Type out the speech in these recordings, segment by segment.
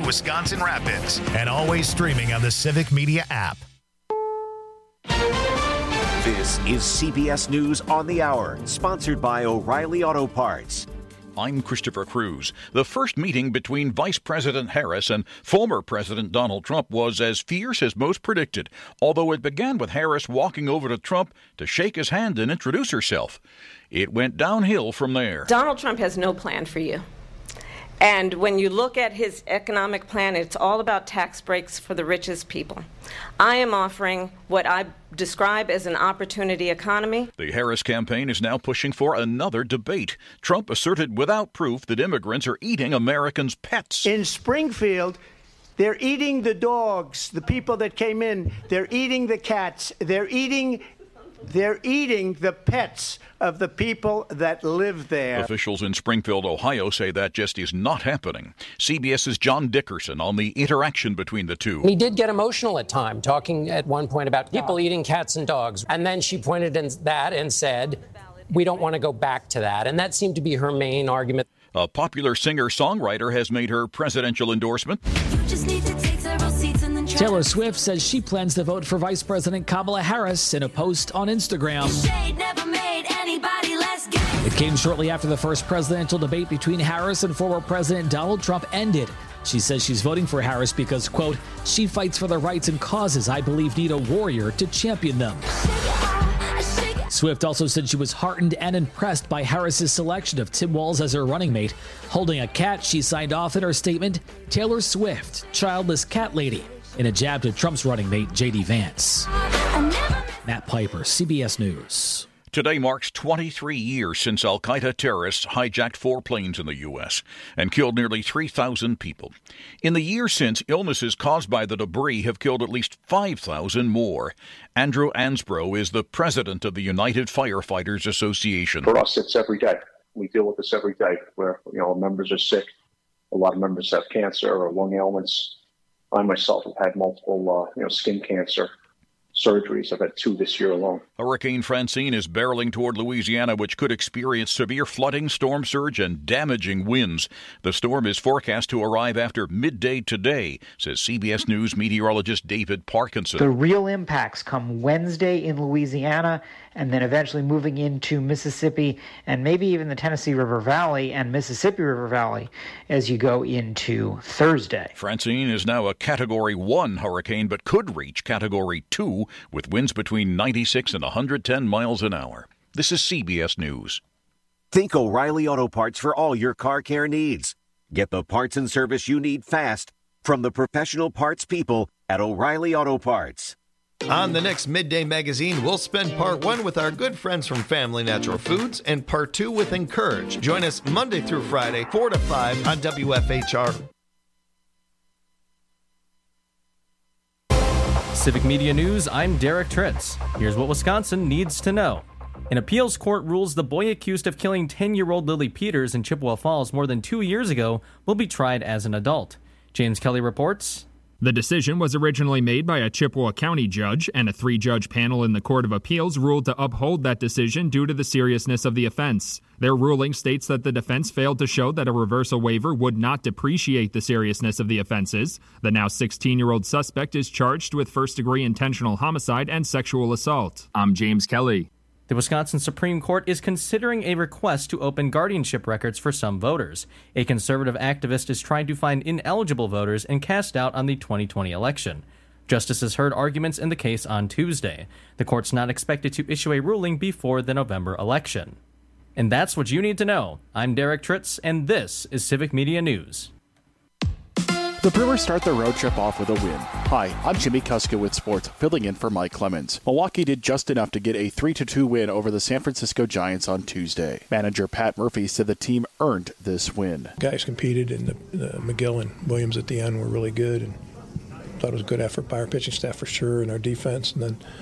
Wisconsin Rapids, and always streaming on the Civic Media app. This is CBS News on the Hour, sponsored by O'Reilly Auto Parts. I'm Christopher Cruz. The first meeting between Vice President Harris and former President Donald Trump was as fierce as most predicted, although it began with Harris walking over to Trump to shake his hand and introduce herself. It went downhill from there. Donald Trump has no plan for you. And when you look at his economic plan, it's all about tax breaks for the richest people. I am offering what I describe as an opportunity economy. The Harris campaign is now pushing for another debate. Trump asserted without proof that immigrants are eating Americans' pets. In Springfield, they're eating the dogs, the people that came in. They're eating the cats. They're eating the pets of the people that live there. Officials in Springfield, Ohio say that just is not happening. CBS's John Dickerson on the interaction between the two. He did get emotional at times, talking at one point about people eating cats and dogs. And then she pointed at that and said, we don't want to go back to that. And that seemed to be her main argument. A popular singer-songwriter has made her presidential endorsement. Taylor Swift says she plans to vote for Vice President Kamala Harris in a post on Instagram. It came shortly after the first presidential debate between Harris and former President Donald Trump ended. She says she's voting for Harris because, quote, she fights for the rights and causes I believe need a warrior to champion them. Swift also said she was heartened and impressed by Harris's selection of Tim Walz as her running mate. Holding a cat, she signed off in her statement, Taylor Swift, childless cat lady, in a jab to Trump's running mate, J.D. Vance. Matt Piper, CBS News. Today marks 23 years since al-Qaeda terrorists hijacked 4 planes in the U.S. and killed nearly 3,000 people. In the years since, illnesses caused by the debris have killed at least 5,000 more. Andrew Ansbro is the president of the United Firefighters Association. For us, it's every day. We deal with this every day where, members are sick. A lot of members have cancer or lung ailments. I myself have had multiple, skin cancer surgeries. I've had 2 this year alone. Hurricane Francine is barreling toward Louisiana, which could experience severe flooding, storm surge, and damaging winds. The storm is forecast to arrive after midday today, says CBS News meteorologist David Parkinson. The real impacts come Wednesday in Louisiana and then eventually moving into Mississippi and maybe even the Tennessee River Valley and Mississippi River Valley as you go into Thursday. Francine is now a Category 1 hurricane, but could reach Category 2 with winds between 96 and 110 miles an hour. This is CBS News. Think O'Reilly Auto Parts for all your car care needs. Get the parts and service you need fast from the professional parts people at O'Reilly Auto Parts. On the next Midday Magazine, we'll spend part 1 with our good friends from Family Natural Foods and part 2 with Encourage. Join us Monday through Friday, 4 to 5 on WFHR. Civic Media News, I'm Derek Tritz. Here's what Wisconsin needs to know. An appeals court rules the boy accused of killing 10-year-old Lily Peters in Chippewa Falls more than 2 years ago will be tried as an adult. James Kelly reports. The decision was originally made by a Chippewa County judge, and a 3-judge panel in the Court of Appeals ruled to uphold that decision due to the seriousness of the offense. Their ruling states that the defense failed to show that a reversal waiver would not depreciate the seriousness of the offenses. The now 16-year-old suspect is charged with first-degree intentional homicide and sexual assault. I'm James Kelly. The Wisconsin Supreme Court is considering a request to open guardianship records for some voters. A conservative activist is trying to find ineligible voters and cast doubt on the 2020 election. Justices heard arguments in the case on Tuesday. The court's not expected to issue a ruling before the November election. And that's what you need to know. I'm Derek Tritz, and this is Civic Media News. The Brewers start their road trip off with a win. Hi, I'm Jimmy Kuska with sports, filling in for Mike Clemens. Milwaukee did just enough to get a 3-2 win over the San Francisco Giants on Tuesday. Manager Pat Murphy said the team earned this win. Guys competed, and McGill and Williams at the end were really good, and thought it was a good effort by our pitching staff for sure, and our defense. And then,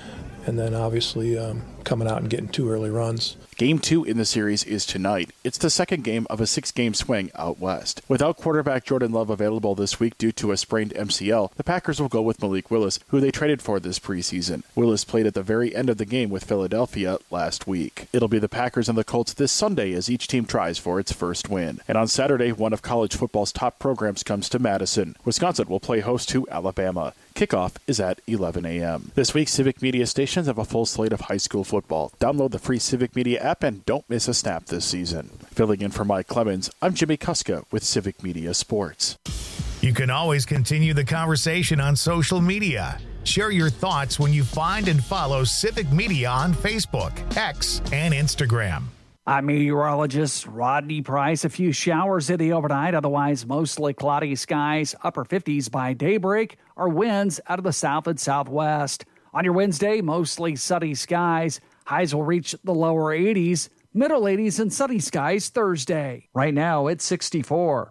and then obviously coming out and getting 2 early runs. Game 2 in the series is tonight. It's the second game of a 6-game swing out west. Without quarterback Jordan Love available this week due to a sprained MCL, the Packers will go with Malik Willis, who they traded for this preseason. Willis played at the very end of the game with Philadelphia last week. It'll be the Packers and the Colts this Sunday as each team tries for its first win. And on Saturday, one of college football's top programs comes to Madison. Wisconsin will play host to Alabama. Kickoff is at 11 a.m. This week, Civic Media stations have a full slate of high school football. Download the free Civic Media app and don't miss a snap this season. Filling in for Mike Clemens, I'm Jimmy Kuska with Civic Media Sports. You can always continue the conversation on social media. Share your thoughts when you find and follow Civic Media on Facebook, X, and Instagram. I'm meteorologist Rodney Price. A few showers in the overnight, otherwise mostly cloudy skies, upper 50s by daybreak, or winds out of the south and southwest. On your Wednesday, mostly sunny skies. Highs will reach the lower 80s, middle 80s, and sunny skies Thursday. Right now, it's 64.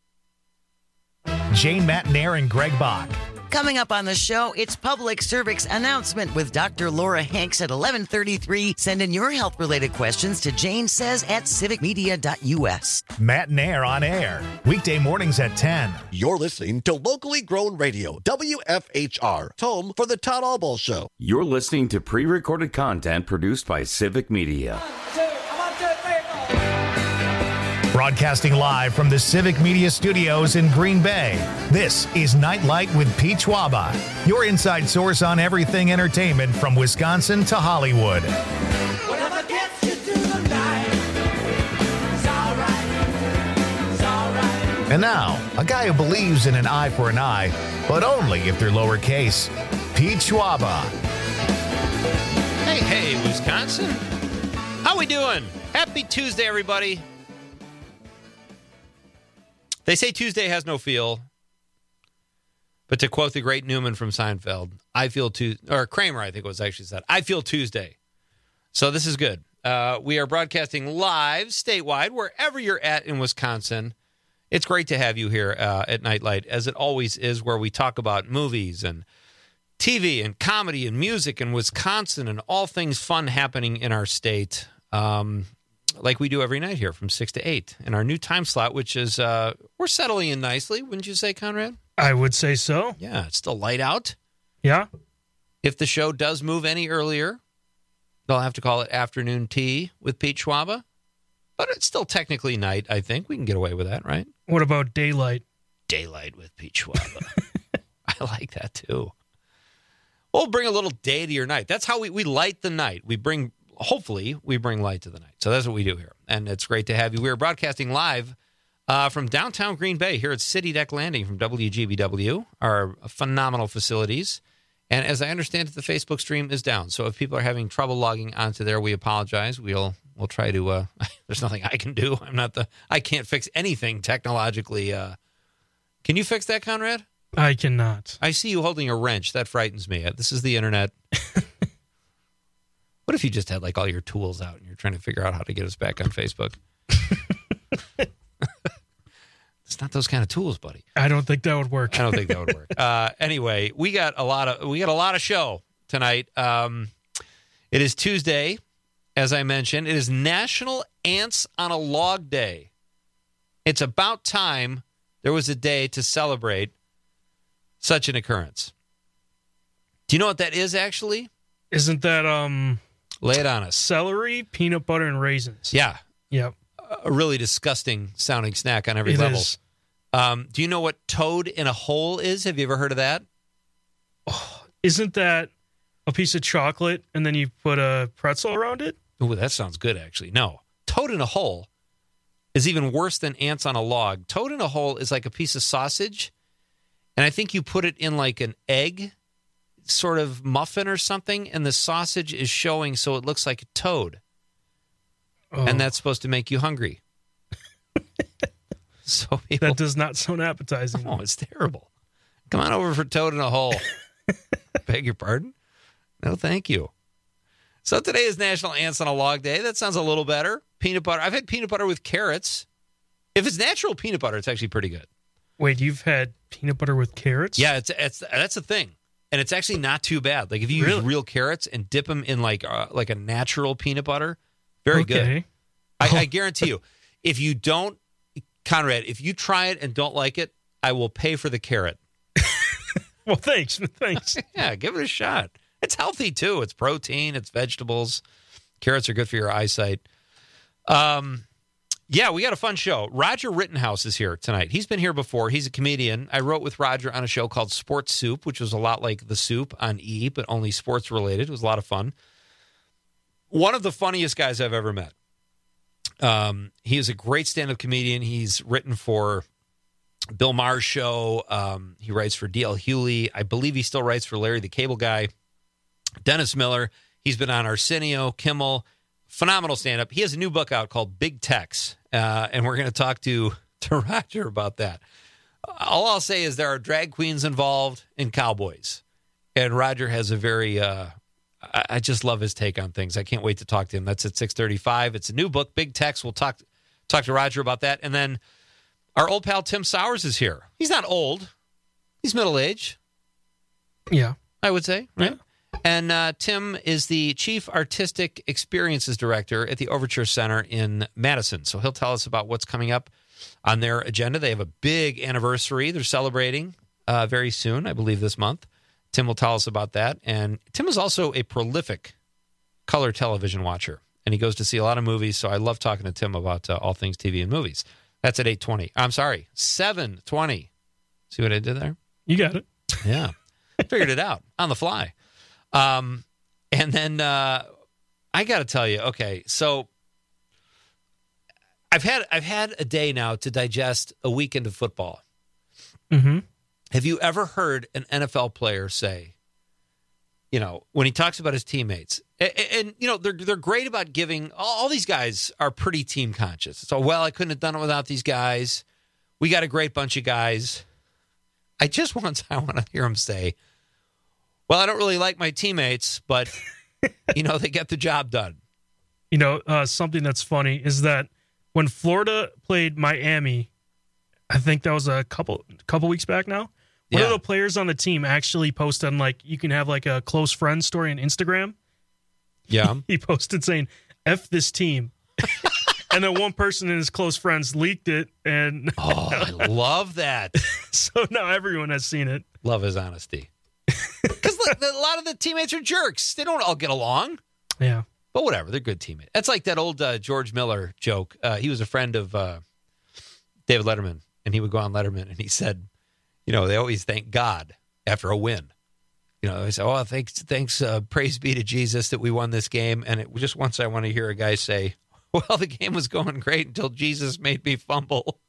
Jane Matnair and Greg Bach. Coming up on the show, it's Public Cervix Announcement with Dr. Laura Hanks at 11:33. Send in your health-related questions to janesays@civicmedia.us. Matnair on air, weekday mornings at 10. You're listening to locally grown radio, WFHR, home for the Todd Albaugh Show. You're listening to pre-recorded content produced by Civic Media. Broadcasting live from the Civic Media Studios in Green Bay, this is Nightlight with Pete Schwaba, your inside source on everything entertainment from Wisconsin to Hollywood. Whatever gets you through the night, it's all right. And now, a guy who believes in an eye for an eye, but only if they're lowercase, Pete Schwaba. Hey, Wisconsin. How we doing? Happy Tuesday, everybody. They say Tuesday has no feel, but to quote the great Newman from Seinfeld, or Kramer, I think it was actually said, I feel Tuesday. So this is good. We are broadcasting live statewide, wherever you're at in Wisconsin. It's great to have you here at Nightlight, as it always is, where we talk about movies and TV and comedy and music in Wisconsin and all things fun happening in our state. Like we do every night here from 6 to 8 in our new time slot, which is, we're settling in nicely, wouldn't you say, Conrad? I would say so. Yeah, it's still light out. Yeah. If the show does move any earlier, they'll have to call it afternoon tea with Pete Schwaba. But it's still technically night, I think. We can get away with that, right? What about daylight? Daylight with Pete Schwaba. I like that, too. We'll bring a little day to your night. That's how we light the night. Hopefully, we bring light to the night. So that's what we do here. And it's great to have you. We are broadcasting live from downtown Green Bay here at City Deck Landing from WGBW, our phenomenal facilities. And as I understand it, the Facebook stream is down. So if people are having trouble logging onto there, we apologize. We'll try to, there's nothing I can do. I can't fix anything technologically. Can you fix that, Conrad? I cannot. I see you holding a wrench. That frightens me. This is the internet. What if you just had all your tools out and you're trying to figure out how to get us back on Facebook? It's not those kind of tools, buddy. I don't think that would work. I don't think that would work. Anyway, we got a lot of show tonight. It is Tuesday, as I mentioned. It is National Ants on a Log Day. It's about time there was a day to celebrate such an occurrence. Do you know what that is, actually? Isn't that lay it on us? Celery, peanut butter, and raisins. Yeah. Yep. A really disgusting sounding snack on every level. Is. Do you know what toad in a hole is? Have you ever heard of that? Oh, isn't that a piece of chocolate and then you put a pretzel around it? Oh, that sounds good, actually. No. Toad in a hole is even worse than ants on a log. Toad in a hole is like a piece of sausage, and I think you put it in like an egg sort of muffin or something, and the sausage is showing so it looks like a toad. Oh. And that's supposed to make you hungry. So that does not sound appetizing. Oh, it's terrible. Come on over for toad in a hole. Beg your pardon? No, thank you. So today is National Ants on a Log Day. That sounds a little better. Peanut butter. I've had peanut butter with carrots. If it's natural peanut butter, it's actually pretty good. Wait, you've had peanut butter with carrots? Yeah, that's a thing. and it's actually not too bad. Like if you use real carrots and dip them in like a natural peanut butter, very good. I guarantee you, if you don't, Conrad, if you try it and don't like it, I will pay for the carrot. Well, thanks. Yeah, give it a shot. It's healthy too. It's protein. It's vegetables. Carrots are good for your eyesight. Yeah, we got a fun show. Roger Rittenhouse is here tonight. He's been here before. He's a comedian. I wrote with Roger on a show called Sports Soup, which was a lot like The Soup on E, but only sports related. It was a lot of fun. One of the funniest guys I've ever met. He is a great stand-up comedian. He's written for Bill Maher's show. He writes for D.L. Hewley. I believe he still writes for Larry the Cable Guy. Dennis Miller. He's been on Arsenio, Kimmel. Phenomenal stand-up. He has a new book out called Big Tex, and we're going to talk to Roger about that. All I'll say is there are drag queens involved and cowboys, and Roger has a very I just love his take on things. I can't wait to talk to him. That's at 6:35. It's a new book, Big Tex. We'll talk to Roger about that. And then our old pal Tim Sowers is here. He's not old. He's middle-aged. Yeah. I would say, right? Yeah. And Tim is the Chief Artistic Experiences Director at the Overture Center in Madison. So he'll tell us about what's coming up on their agenda. They have a big anniversary they're celebrating very soon, I believe this month. Tim will tell us about that. And Tim is also a prolific color television watcher, and he goes to see a lot of movies, so I love talking to Tim about all things TV and movies. That's at 8:20. I'm sorry, 7:20. See what I did there? You got it. Yeah. Figured it out on the fly. And then I got to tell you, okay, so I've had a day now to digest a weekend of football. Mm-hmm. Have you ever heard an NFL player say, you know, when he talks about his teammates, and you know, they're great about giving, all these guys are pretty team conscious. So, well, I couldn't have done it without these guys. We got a great bunch of guys. I want to hear him say, well, I don't really like my teammates, but, you know, they get the job done. You know, something that's funny is that when Florida played Miami, I think that was a couple weeks back now, one of the players on the team actually posted on, like, you can have, like, a close friend story on Instagram. Yeah. He posted saying, F this team. And then one person in his close friends leaked it. And I love that. So now everyone has seen it. Love his honesty. Because a lot of the teammates are jerks. They don't all get along. Yeah. But whatever. They're good teammates. That's like that old George Miller joke. He was a friend of David Letterman, and he would go on Letterman, and he said, you know, they always thank God after a win. You know, they say, oh, thanks, praise be to Jesus that we won this game. And it just once I want to hear a guy say, well, the game was going great until Jesus made me fumble.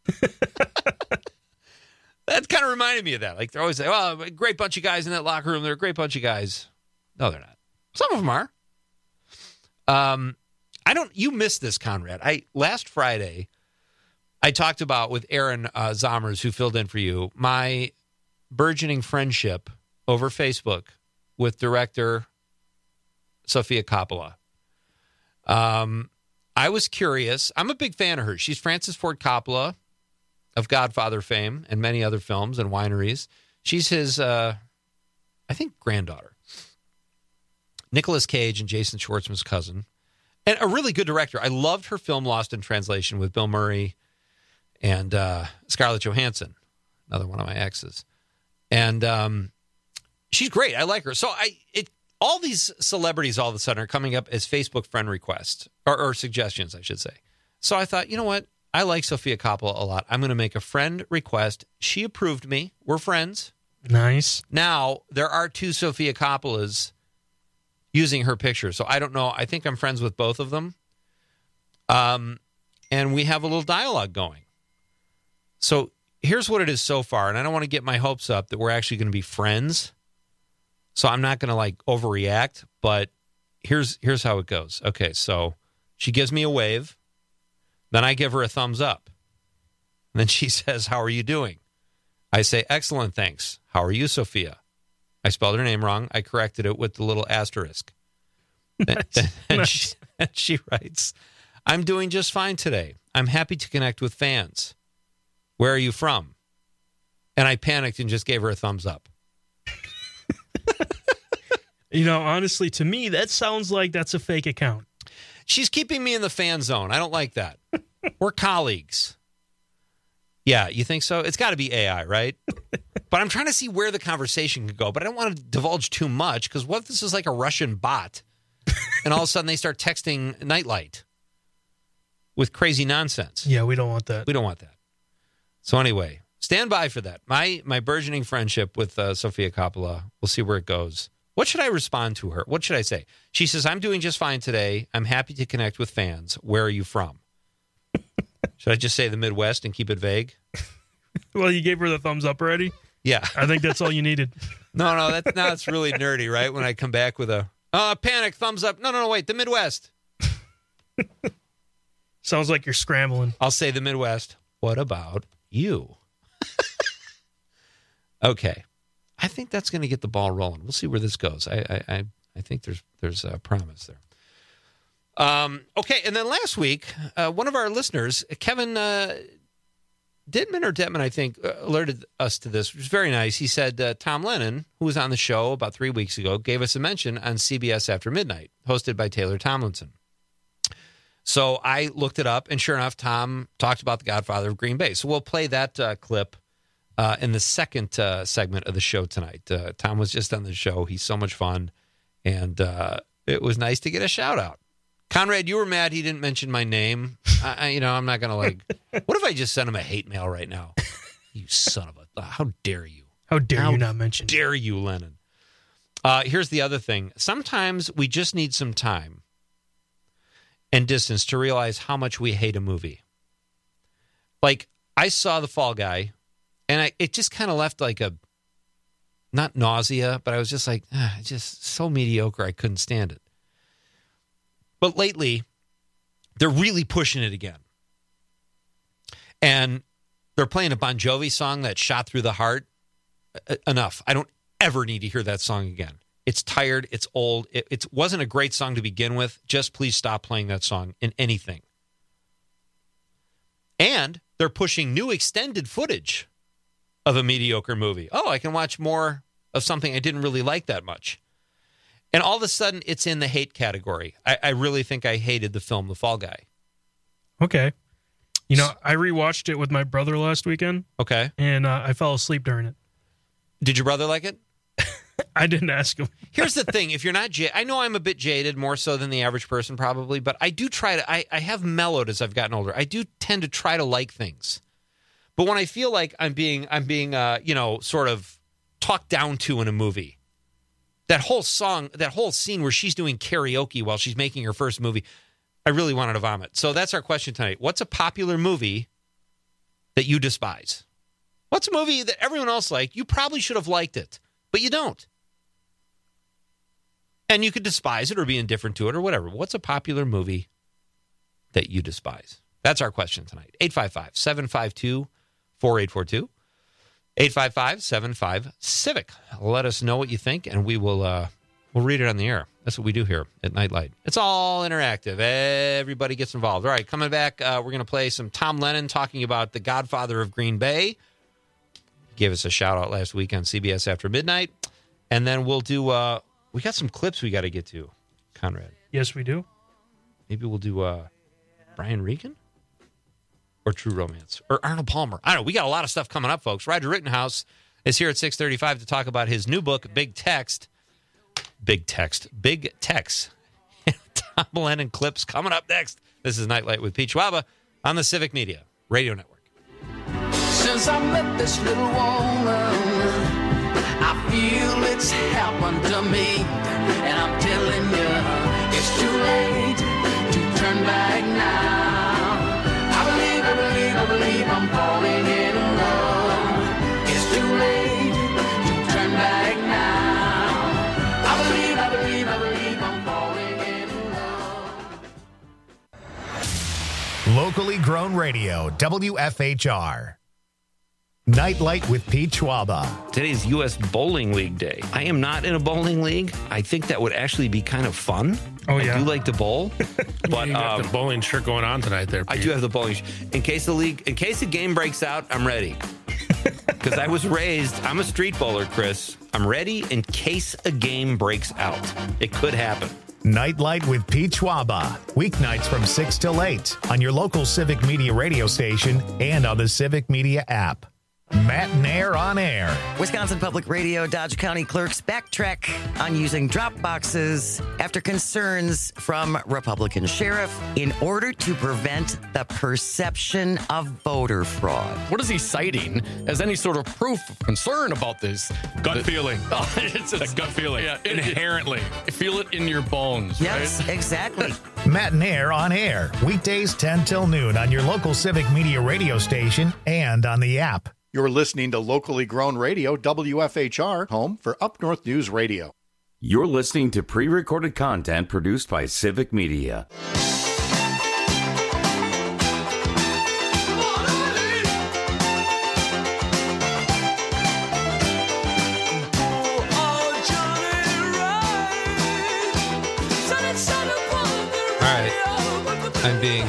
That kind of reminded me of that. Like, they're always saying, oh, a great bunch of guys in that locker room. They're a great bunch of guys. No, they're not. Some of them are. You missed this, Conrad. Last Friday, I talked about with Aaron Zommers, who filled in for you, my burgeoning friendship over Facebook with director Sofia Coppola. I was curious. I'm a big fan of her. She's Francis Ford Coppola of Godfather fame and many other films and wineries. She's his, I think, granddaughter. Nicolas Cage and Jason Schwartzman's cousin. And a really good director. I loved her film Lost in Translation with Bill Murray and Scarlett Johansson, another one of my exes. And she's great. I like her. So all these celebrities all of a sudden are coming up as Facebook friend requests, or suggestions, I should say. So I thought, you know what? I like Sofia Coppola a lot. I'm going to make a friend request. She approved me. We're friends. Nice. Now, there are 2 Sofia Coppolas using her picture. So I don't know. I think I'm friends with both of them. And we have a little dialogue going. So here's what it is so far. And I don't want to get my hopes up that we're actually going to be friends. So I'm not going to like overreact, but here's how it goes. Okay, so she gives me a wave. Then I give her a thumbs up. And then she says, how are you doing? I say, excellent, thanks. How are you, Sophia? I spelled her name wrong. I corrected it with the little asterisk. Nice. And she writes, I'm doing just fine today. I'm happy to connect with fans. Where are you from? And I panicked and just gave her a thumbs up. You know, honestly, to me, that sounds like that's a fake account. She's keeping me in the fan zone. I don't like that. We're colleagues. Yeah, you think so? It's got to be AI, right? But I'm trying to see where the conversation could go. But I don't want to divulge too much, because what if this is like a Russian bot and all of a sudden they start texting Nightlight with crazy nonsense? Yeah, we don't want that. We don't want that. So anyway, stand by for that. My burgeoning friendship with Sofia Coppola, we'll see where it goes. What should I respond to her? What should I say? She says, I'm doing just fine today. I'm happy to connect with fans. Where are you from? Should I just say the Midwest and keep it vague? Well, you gave her the thumbs up already? Yeah. I think that's all you needed. No, that's really nerdy, right? When I come back with a panic, thumbs up. No, wait, the Midwest. Sounds like you're scrambling. I'll say the Midwest. What about you? Okay. I think that's going to get the ball rolling. We'll see where this goes. I think there's a promise there. Okay, and then last week, one of our listeners, Kevin Detman, I think, alerted us to this, which was very nice. He said Tom Lennon, who was on the show about 3 weeks ago, gave us a mention on CBS After Midnight, hosted by Taylor Tomlinson. So I looked it up, and sure enough, Tom talked about the Godfather of Green Bay. So we'll play that clip in the second segment of the show tonight. Tom was just on the show. He's so much fun, and it was nice to get a shout-out. Conrad, you were mad he didn't mention my name. I'm not going to what if I just sent him a hate mail right now? You son of a... How dare you? How dare you not mention How dare you, Lennon? Here's the other thing. Sometimes we just need some time and distance to realize how much we hate a movie. Like, I saw The Fall Guy, and it just kind of left like a... Not nausea, but I was just like, just so mediocre, I couldn't stand it. But lately, they're really pushing it again. And they're playing a Bon Jovi song that Shot Through the Heart. Enough. I don't ever need to hear that song again. It's tired. It's old. It wasn't a great song to begin with. Just please stop playing that song in anything. And they're pushing new extended footage of a mediocre movie. Oh, I can watch more of something I didn't really like that much. And all of a sudden, it's in the hate category. I really think I hated the film The Fall Guy. Okay. You know, I rewatched it with my brother last weekend. Okay. And I fell asleep during it. Did your brother like it? I didn't ask him. Here's the thing. If you're not I know I'm a bit jaded, more so than the average person probably, but I do try to... I have mellowed as I've gotten older. I do tend to try to like things. But when I feel like I'm being sort of talked down to in a movie, that whole scene where she's doing karaoke while she's making her first movie, I really wanted to vomit. So that's our question tonight. What's a popular movie that you despise? What's a movie that everyone else liked? You probably should have liked it, but you don't. And you could despise it or be indifferent to it or whatever. What's a popular movie that you despise? That's our question tonight. 855-752-4842. 855-75-CIVIC. Let us know what you think, and we will we'll read it on the air. That's what we do here at Nightlight. It's all interactive. Everybody gets involved. All right, coming back, we're going to play some Tom Lennon talking about the Godfather of Green Bay. He gave us a shout-out last week on CBS After Midnight. And then we'll do, we got some clips we got to get to, Conrad. Yes, we do. Maybe we'll do Brian Regan? Or True Romance, or Arnold Palmer. I don't know. We got a lot of stuff coming up, folks. Roger Rittenhouse is here at 6:35 to talk about his new book, Big Text. Big Text. Tom Lennon clips coming up next. This is Nightlight with Pete Schwaba on the Civic Media Radio Network. Since I met this little woman, I feel it's happened to me. And I'm telling you, it's too late to turn back now. I believe I'm falling in love. It's too late to turn back now. I believe I'm falling in love. Locally grown radio, WFHR. Nightlight with Pete Schwaba. Today's U.S. Bowling League Day. I am not in a bowling league. I think that would actually be kind of fun. Oh, yeah. I do like to bowl. But you got the bowling shirt going on tonight there, Pete. I do have the bowling shirt. In case the game breaks out, I'm ready. Because I was raised, I'm a street bowler, Chris. I'm ready in case a game breaks out. It could happen. Nightlight with Pete Schwaba. Weeknights from 6 till 8 on your local Civic Media radio station and on the Civic Media app. Matt Nair on air. Wisconsin Public Radio Dodge County clerks backtrack on using drop boxes after concerns from Republican sheriff in order to prevent the perception of voter fraud. What is he citing as any sort of proof of concern about this? Gut feeling. Oh, it's a gut feeling. Yeah, inherently. Feel it in your bones, yes, right? Exactly. Matt Nair on air. Weekdays 10 till noon on your local Civic Media radio station and on the app. You're listening to locally grown radio, WFHR, home for Up North News Radio. You're listening to pre-recorded content produced by Civic Media. I'm being,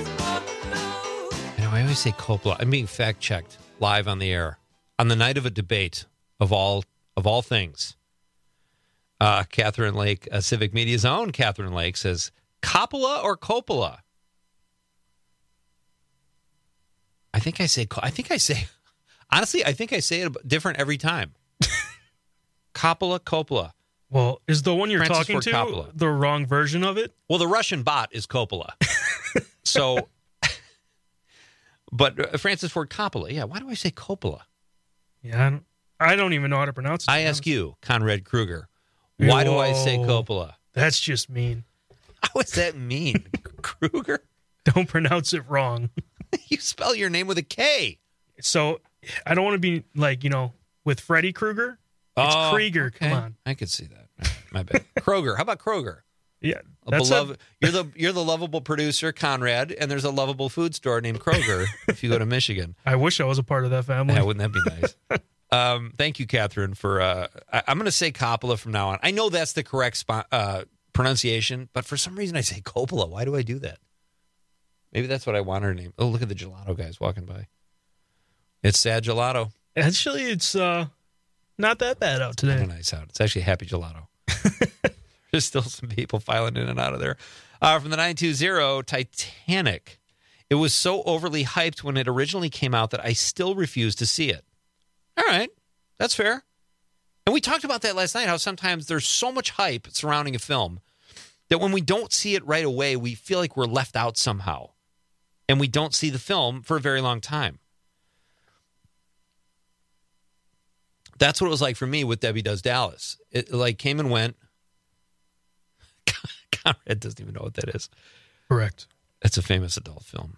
I always say Coppola. I'm being fact-checked live on the air. On the night of a debate of all things, Catherine Lake, Civic Media's own Catherine Lake, says, Coppola or Coppola? I think I say, honestly, I think I say it different every time. Coppola. Well, is the one you're Francis talking Ford to Coppola. the wrong version of it? Well, the Russian bot is Coppola. So, but Francis Ford Coppola. Yeah, why do I say Coppola? Yeah, I don't even know how to pronounce it. I ask you, Conrad Kruger, why do I say Coppola? That's just mean. How is that mean, Kruger? Don't pronounce it wrong. You spell your name with a K. So, I don't want to be like, with Freddy Krueger. It's Krieger. Okay. Come on. I could see that. My bad. Kroger. How about Kroger? Yeah. You're the lovable producer, Conrad, and there's a lovable food store named Kroger if you go to Michigan. I wish I was a part of that family. Yeah, wouldn't that be nice? Thank you, Catherine, for I'm going to say Coppola from now on. I know that's the correct pronunciation, but for some reason I say Coppola. Why do I do that? Maybe that's what I want her name. Oh, look at the gelato guys walking by. It's sad gelato. Actually, it's not that bad out today. It's nice out. It's actually happy gelato. There's still some people filing in and out of there. From the 920 Titanic. It was so overly hyped when it originally came out that I still refuse to see it. All right. That's fair. And we talked about that last night, how sometimes there's so much hype surrounding a film that when we don't see it right away, we feel like we're left out somehow. And we don't see the film for a very long time. That's what it was like for me with Debbie Does Dallas. It like came and went. Conrad doesn't even know what that is. Correct. It's a famous adult film.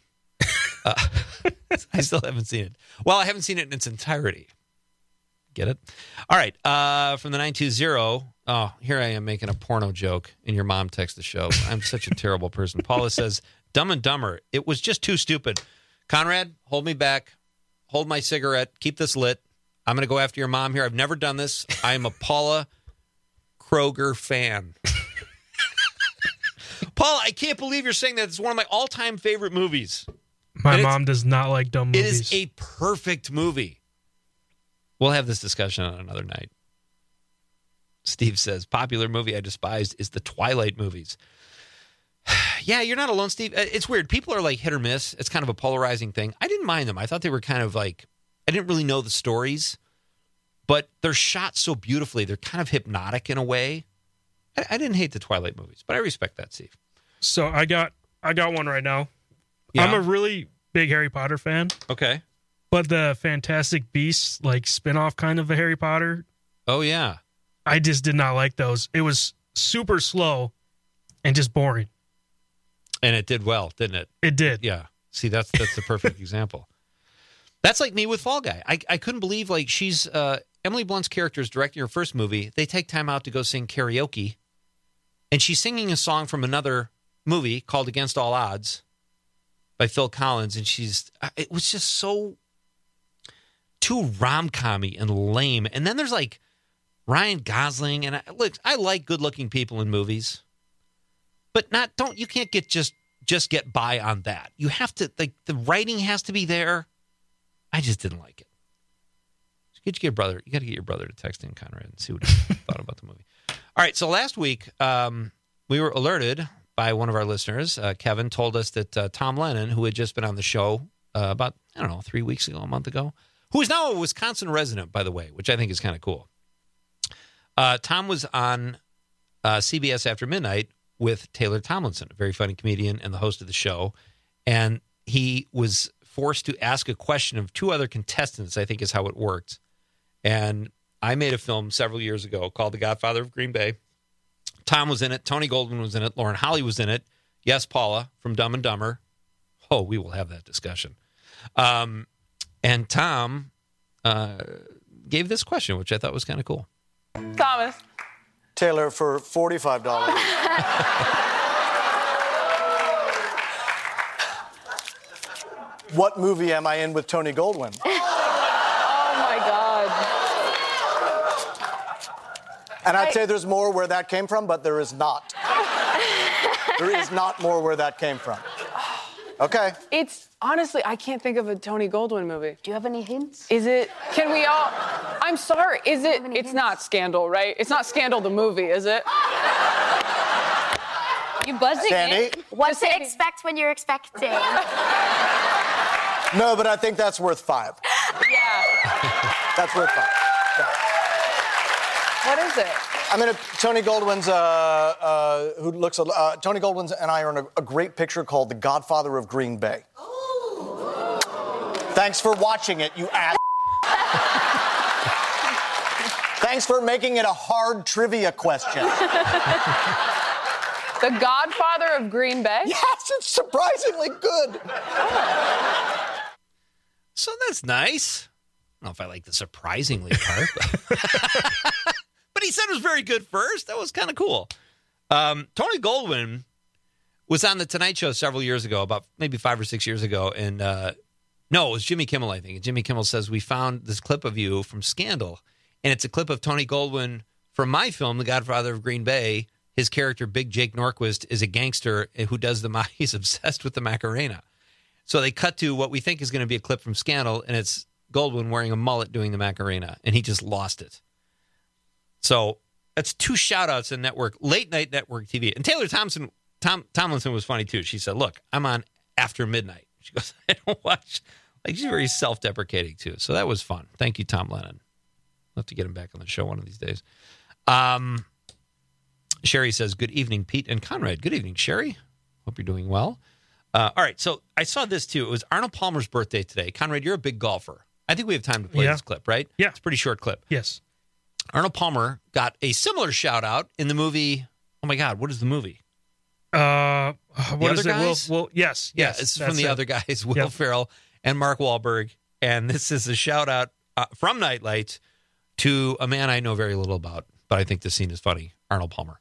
I still haven't seen it. Well, I haven't seen it in its entirety. Get it? All right. From the 920. Oh, here I am making a porno joke, and your mom texts the show. I'm such a terrible person. Paula says, Dumb and Dumber. It was just too stupid. Conrad, hold me back. Hold my cigarette. Keep this lit. I'm going to go after your mom here. I've never done this. I am a Paula Kroger fan. Paula, I can't believe you're saying that. It's one of my all-time favorite movies. My mom does not like dumb movies. It is a perfect movie. We'll have this discussion on another night. Steve says, popular movie I despised is the Twilight movies. Yeah, you're not alone, Steve. It's weird. People are like hit or miss. It's kind of a polarizing thing. I didn't mind them. I thought they were kind of like, I didn't really know the stories, but they're shot so beautifully. They're kind of hypnotic in a way. I didn't hate the Twilight movies, but I respect that, Steve. So I got one right now. Yeah. I'm a really big Harry Potter fan. Okay. But the Fantastic Beasts, like spin-off kind of a Harry Potter. Oh, yeah. I just did not like those. It was super slow and just boring. And it did well, didn't it? It did. Yeah. See, that's the perfect example. That's like me with Fall Guy. I couldn't believe, like, she's Emily Blunt's character is directing her first movie. They take time out to go sing karaoke. And she's singing a song from another movie called Against All Odds by Phil Collins. And it was just so too rom-com-y and lame. And then there's like Ryan Gosling. And I like good-looking people in movies. But you can't get just get by on that. You have to, like, the writing has to be there. I just didn't like it. Get your brother. You got to get your brother to text in, Conrad, and see what he thought about the movie. All right, so last week we were alerted by one of our listeners. Kevin told us that Tom Lennon, who had just been on the show about, 3 weeks ago, a month ago, who is now a Wisconsin resident, by the way, which I think is kind of cool. Tom was on CBS After Midnight with Taylor Tomlinson, a very funny comedian and the host of the show. And he was forced to ask a question of two other contestants, I think is how it worked. And I made a film several years ago called The Godfather of Green Bay. Tom was in it. Tony Goldwyn was in it. Lauren Holly was in it. Yes, Paula from Dumb and Dumber. Oh, we will have that discussion. And Tom gave this question, which I thought was kind of cool. Thomas. Taylor, for $45. What movie am I in with Tony Goldwyn? Oh, my God. And I'd say there's more where that came from, but there is not. There is not more where that came from. Okay. It's, honestly, I can't think of a Tony Goldwyn movie. Do you have any hints? Is it, can we all, I'm sorry, is it, it's not Scandal, right? It's not Scandal the movie, is it? You buzzing Sandy? it? What to expect when you're expecting. No, but I think that's worth 5. Yeah. That's worth 5. Yeah. What is it? I mean, Tony Goldwyn's, Tony Goldwyn and I are in a great picture called The Godfather of Green Bay. Ooh. Thanks for watching it, you ass. Thanks for making it a hard trivia question. The Godfather of Green Bay? Yes, it's surprisingly good. So that's nice. I don't know if I like the surprisingly part. But he said it was very good first. That was kind of cool. Tony Goldwyn was on The Tonight Show several years ago, about maybe 5 or 6 years ago. And no, it was Jimmy Kimmel, I think. And Jimmy Kimmel says, we found this clip of you from Scandal. And it's a clip of Tony Goldwyn from my film, The Godfather of Green Bay. His character, Big Jake Norquist, is a gangster who does he's obsessed with the Macarena. So they cut to what we think is going to be a clip from Scandal, and it's Goldwyn wearing a mullet doing the Macarena, and he just lost it. So that's 2 shout-outs in late night network TV. And Taylor Tomlinson was funny, too. She said, look, I'm on After Midnight. She goes, I don't watch. Like, she's very self-deprecating, too. So that was fun. Thank you, Tom Lennon. We'll have to get him back on the show one of these days. Sherry says, good evening, Pete and Conrad. Good evening, Sherry. Hope you're doing well. All right, so I saw this, too. It was Arnold Palmer's birthday today. Conrad, you're a big golfer. I think we have time to play this clip, right? Yeah. It's a pretty short clip. Yes. Arnold Palmer got a similar shout-out in the movie. Oh, my God, what is the movie? What the is Other it? Guys? Yes. Yeah, it's from The Other Guys, Will Ferrell and Mark Wahlberg. And this is a shout-out from Nightlight to a man I know very little about, but I think this scene is funny, Arnold Palmer.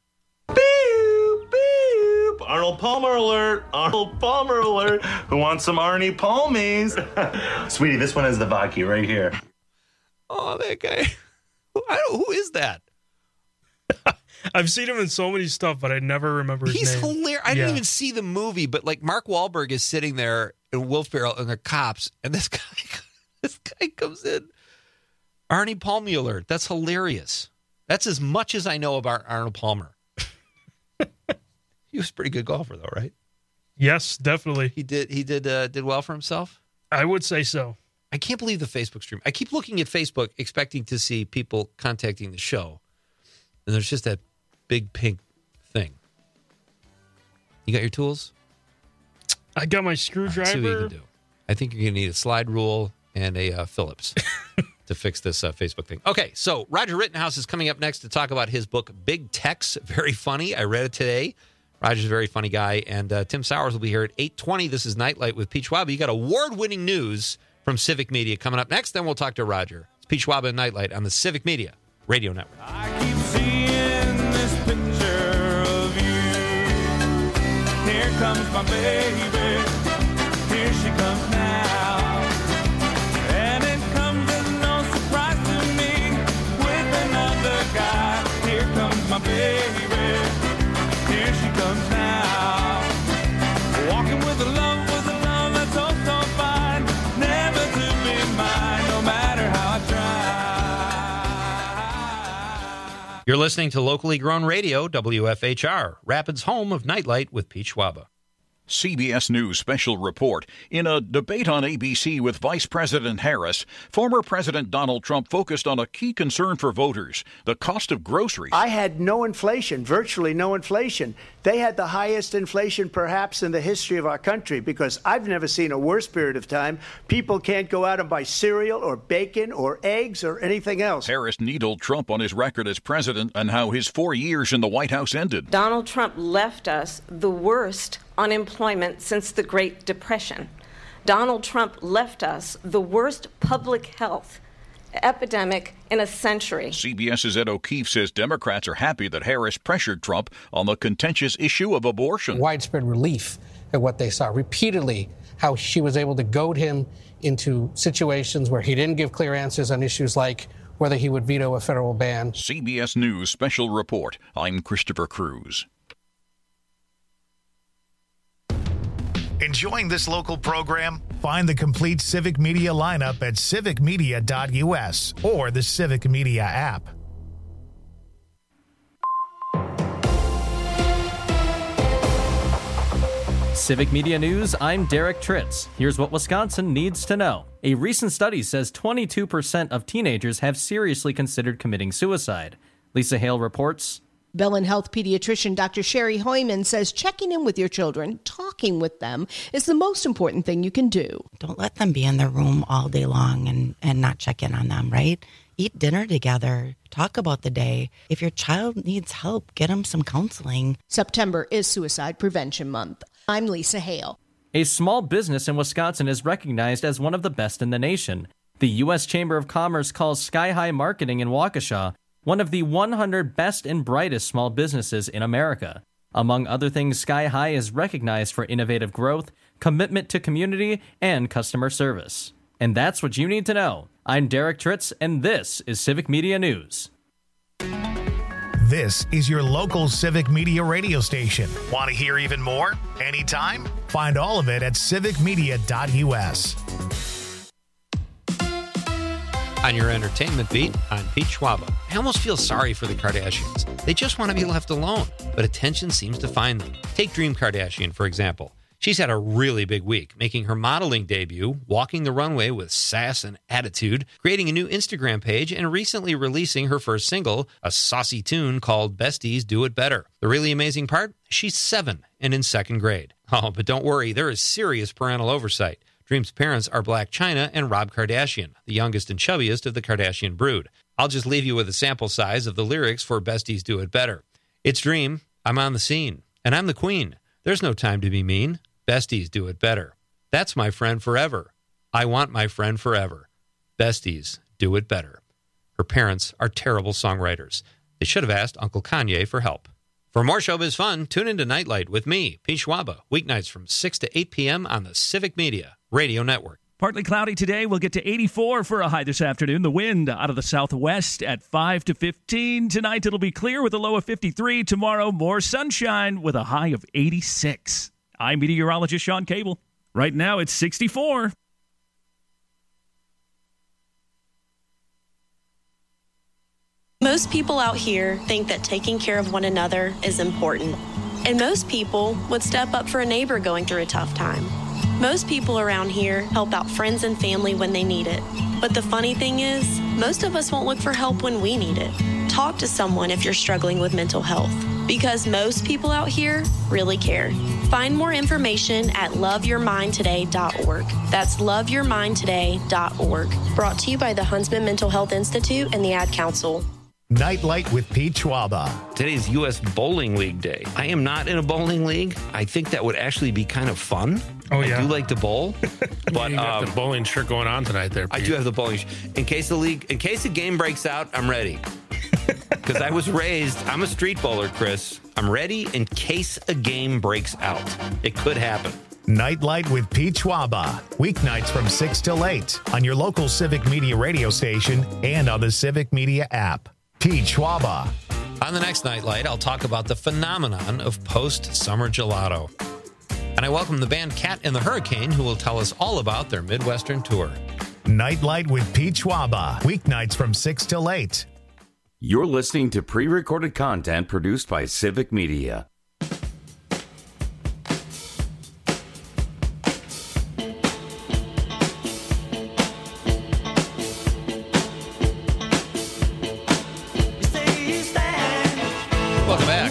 Arnold Palmer alert! Arnold Palmer alert! Who wants some Arnie Palmies? Sweetie, this one is the vodka right here. Oh, that guy. Who is that? I've seen him in so many stuff, but I never remember his name. He's hilarious. I didn't even see the movie, but like Mark Wahlberg is sitting there and Will Ferrell and the cops, and this guy comes in. Arnie Palmy alert. That's hilarious. That's as much as I know about Arnold Palmer. He was a pretty good golfer, though, right? Yes, definitely. He did well for himself? I would say so. I can't believe the Facebook stream. I keep looking at Facebook expecting to see people contacting the show, and there's just that big pink thing. You got your tools? I got my screwdriver. Let's see what you can do. I think you're going to need a slide rule and a Phillips to fix this Facebook thing. Okay, so Roger Rittenhouse is coming up next to talk about his book, Big Tech's. Very funny. I read it today. Roger's a very funny guy, and Tim Sowers will be here at 8:20. This is Nightlight with Pete Schwab. You got award-winning news from Civic Media coming up next. Then we'll talk to Roger. It's Pete Schwab and Nightlight on the Civic Media Radio Network. I keep seeing this picture of you. Here comes my baby. Here she comes now. And it comes as no surprise to me with another guy. Here comes my baby. Here she comes now. Walking with a love that's oh so fine. Never to be mine, no matter how I try. You're listening to locally grown radio, WFHR, Rapids' home of Nightlight with Pete Schwaba. CBS News special report. In a debate on ABC with Vice President Harris, former President Donald Trump focused on a key concern for voters, the cost of groceries. I had no inflation, virtually no inflation. They had the highest inflation perhaps in the history of our country, because I've never seen a worse period of time. People can't go out and buy cereal or bacon or eggs or anything else. Harris needled Trump on his record as president and how his 4 years in the White House ended. Donald Trump left us the worst unemployment since the Great Depression. Donald Trump left us the worst public health epidemic in a century. CBS's Ed O'Keefe says Democrats are happy that Harris pressured Trump on the contentious issue of abortion. Widespread relief at what they saw repeatedly, how she was able to goad him into situations where he didn't give clear answers on issues like whether he would veto a federal ban. CBS News special report. I'm Christopher Cruz. Enjoying this local program? Find the complete Civic Media lineup at civicmedia.us or the Civic Media app. Civic Media News, I'm Derek Tritz. Here's what Wisconsin needs to know. A recent study says 22% of teenagers have seriously considered committing suicide. Lisa Hale reports. Bellin Health pediatrician Dr. Sherry Hoyman says checking in with your children, talking with them, is the most important thing you can do. Don't let them be in their room all day long and not check in on them, right? Eat dinner together. Talk about the day. If your child needs help, get them some counseling. September is Suicide Prevention Month. I'm Lisa Hale. A small business in Wisconsin is recognized as one of the best in the nation. The U.S. Chamber of Commerce calls Sky High Marketing in Waukesha one of the 100 best and brightest small businesses in America. Among other things, Sky High is recognized for innovative growth, commitment to community, and customer service. And that's what you need to know. I'm Derek Tritz, and this is Civic Media News. This is your local Civic Media radio station. Want to hear even more? Anytime? Find all of it at civicmedia.us. On your entertainment beat, I'm Pete Schwaba. I almost feel sorry for the Kardashians. They just want to be left alone, but attention seems to find them. Take Dream Kardashian, for example. She's had a really big week, making her modeling debut, walking the runway with sass and attitude, creating a new Instagram page, and recently releasing her first single, a saucy tune called Besties Do It Better. The really amazing part? She's 7 and in 2nd grade. Oh, but don't worry, there is serious parental oversight. Dream's parents are Blac Chyna and Rob Kardashian, the youngest and chubbiest of the Kardashian brood. I'll just leave you with a sample size of the lyrics for Besties Do It Better. It's Dream, I'm on the scene, and I'm the queen. There's no time to be mean. Besties do it better. That's my friend forever. I want my friend forever. Besties do it better. Her parents are terrible songwriters. They should have asked Uncle Kanye for help. For more showbiz fun, tune into Nightlight with me, Pete Schwaba, weeknights from 6 to 8 p.m. on the Civic Media Radio Network. Partly cloudy today. We'll get to 84 for a high this afternoon. The wind out of the southwest at 5 to 15. Tonight it'll be clear with a low of 53. Tomorrow, more sunshine with a high of 86. I'm meteorologist Sean Cable. Right now it's 64. Most people out here think that taking care of one another is important. And most people would step up for a neighbor going through a tough time. Most people around here help out friends and family when they need it. But the funny thing is, most of us won't look for help when we need it. Talk to someone if you're struggling with mental health, because most people out here really care. Find more information at loveyourmindtoday.org. That's loveyourmindtoday.org. Brought to you by the Huntsman Mental Health Institute and the Ad Council. Nightlight with Pete Schwaba. Today's U.S. Bowling League Day. I am not in a bowling league. I think that would actually be kind of fun. Oh, yeah. I do like to bowl. But you got the bowling shirt going on tonight there, Pete. I do have the bowling shirt. In case the game breaks out, I'm ready. Because I'm a street bowler, Chris. I'm ready in case a game breaks out. It could happen. Nightlight with Pete Schwaba. Weeknights from 6 till 8 on your local Civic Media radio station and on the Civic Media app. Pete Schwaba. On the next Nightlight, I'll talk about the phenomenon of post-summer gelato. And I welcome the band Cat and the Hurricane, who will tell us all about their Midwestern tour. Nightlight with Pete Schwaba. Weeknights from 6 till 8. You're listening to pre-recorded content produced by Civic Media. Welcome back.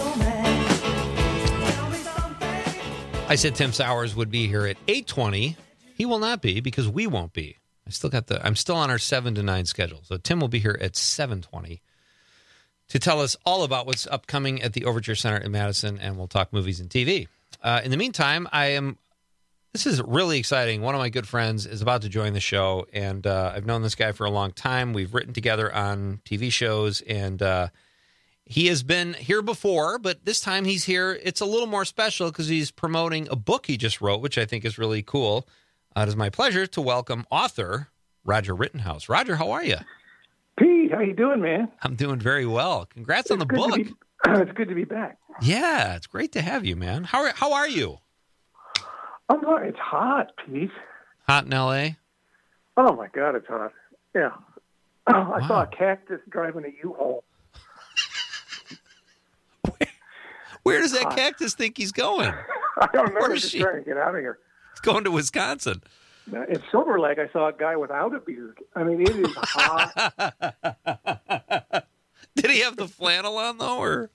I said Tim Sowers would be here at 8:20. He will not be because we won't be. I'm still on our 7 to 9 schedule. So Tim will be here at 7:20 to tell us all about what's upcoming at the Overture Center in Madison, and we'll talk movies and TV. In the meantime, this is really exciting. One of my good friends is about to join the show, and I've known this guy for a long time. We've written together on TV shows, and he has been here before, but this time he's here. It's a little more special because he's promoting a book he just wrote, which I think is really cool. It is my pleasure to welcome author Roger Rittenhouse. Roger, how are you? Pete, how you doing, man? I'm doing very well. Congrats on the book. It's good to be back. Yeah, it's great to have you, man. How are you? I'm fine. It's hot, Pete. Hot in L.A.? Oh, my God, it's hot. Yeah. I saw a cactus driving a U-Haul. Where does that cactus think he's going? I don't know. I'm just trying to get out of here. He's going to Wisconsin. In Silver Lake, I saw a guy without a beard. I mean, it is hot. Did he have the flannel on, though? Or?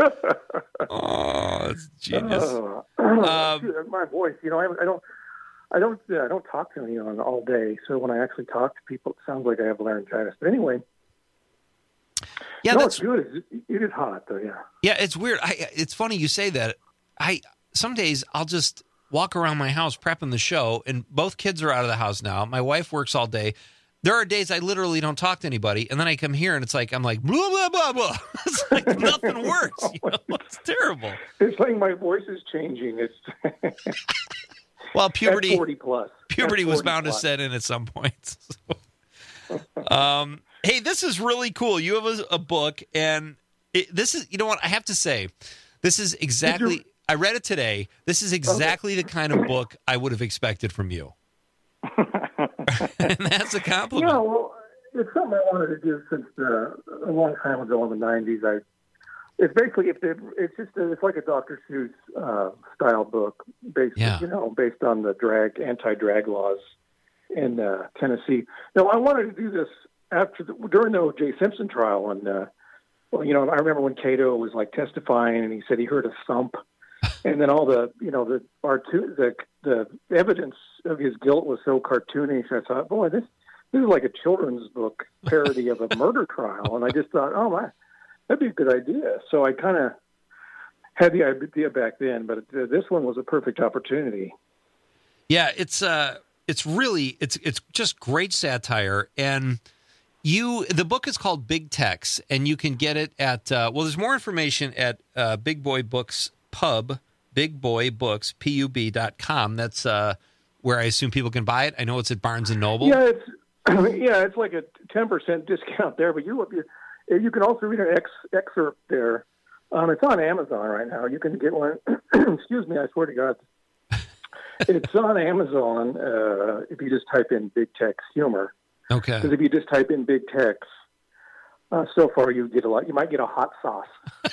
Oh, it's genius. My voice, I don't talk to anyone all day. So when I actually talk to people, it sounds like I have laryngitis. But anyway. Yeah, no, it's good. It is hot, though, yeah. Yeah, it's weird. It's funny you say that. Some days I'll just walk around my house prepping the show, and both kids are out of the house now. My wife works all day. There are days I literally don't talk to anybody, and then I come here, and it's like, I'm like, blah, blah, blah, blah. It's like nothing works. It's terrible. It's like my voice is changing. It's well, puberty. 40 plus. Puberty was bound to set in at some point. So. Hey, this is really cool. You have a book, and this is, you know what, I have to say, this is exactly, I read it today, this is exactly the kind of book I would have expected from you. And that's a compliment. Yeah, well, it's something I wanted to do since a long time ago in the 90s. It's basically, it's like a Dr. Seuss style book, based on the anti-drag laws in Tennessee. Now, I wanted to do this during the O.J. Simpson trial, and I remember when Cato was like testifying, and he said he heard a thump, and then all the evidence of his guilt was so cartoonish. I thought, boy, this is like a children's book parody of a murder trial, and I just thought, oh my, that'd be a good idea. So I kind of had the idea back then, but this one was a perfect opportunity. Yeah, it's just great satire, and the book is called Big Tex, and you can get it at there's more information at Big Boy Books Pub, bigboybooks.pub.com. That's where I assume people can buy it. I know it's at Barnes and Noble. Yeah, it's like a 10% discount there, but you can also read an excerpt there. It's on Amazon right now. You can get one. Excuse me, I swear to God. It's on Amazon if you just type in Big Tex humor. Okay. Because if you just type in Big Tex, so far you get a lot. You might get a hot sauce.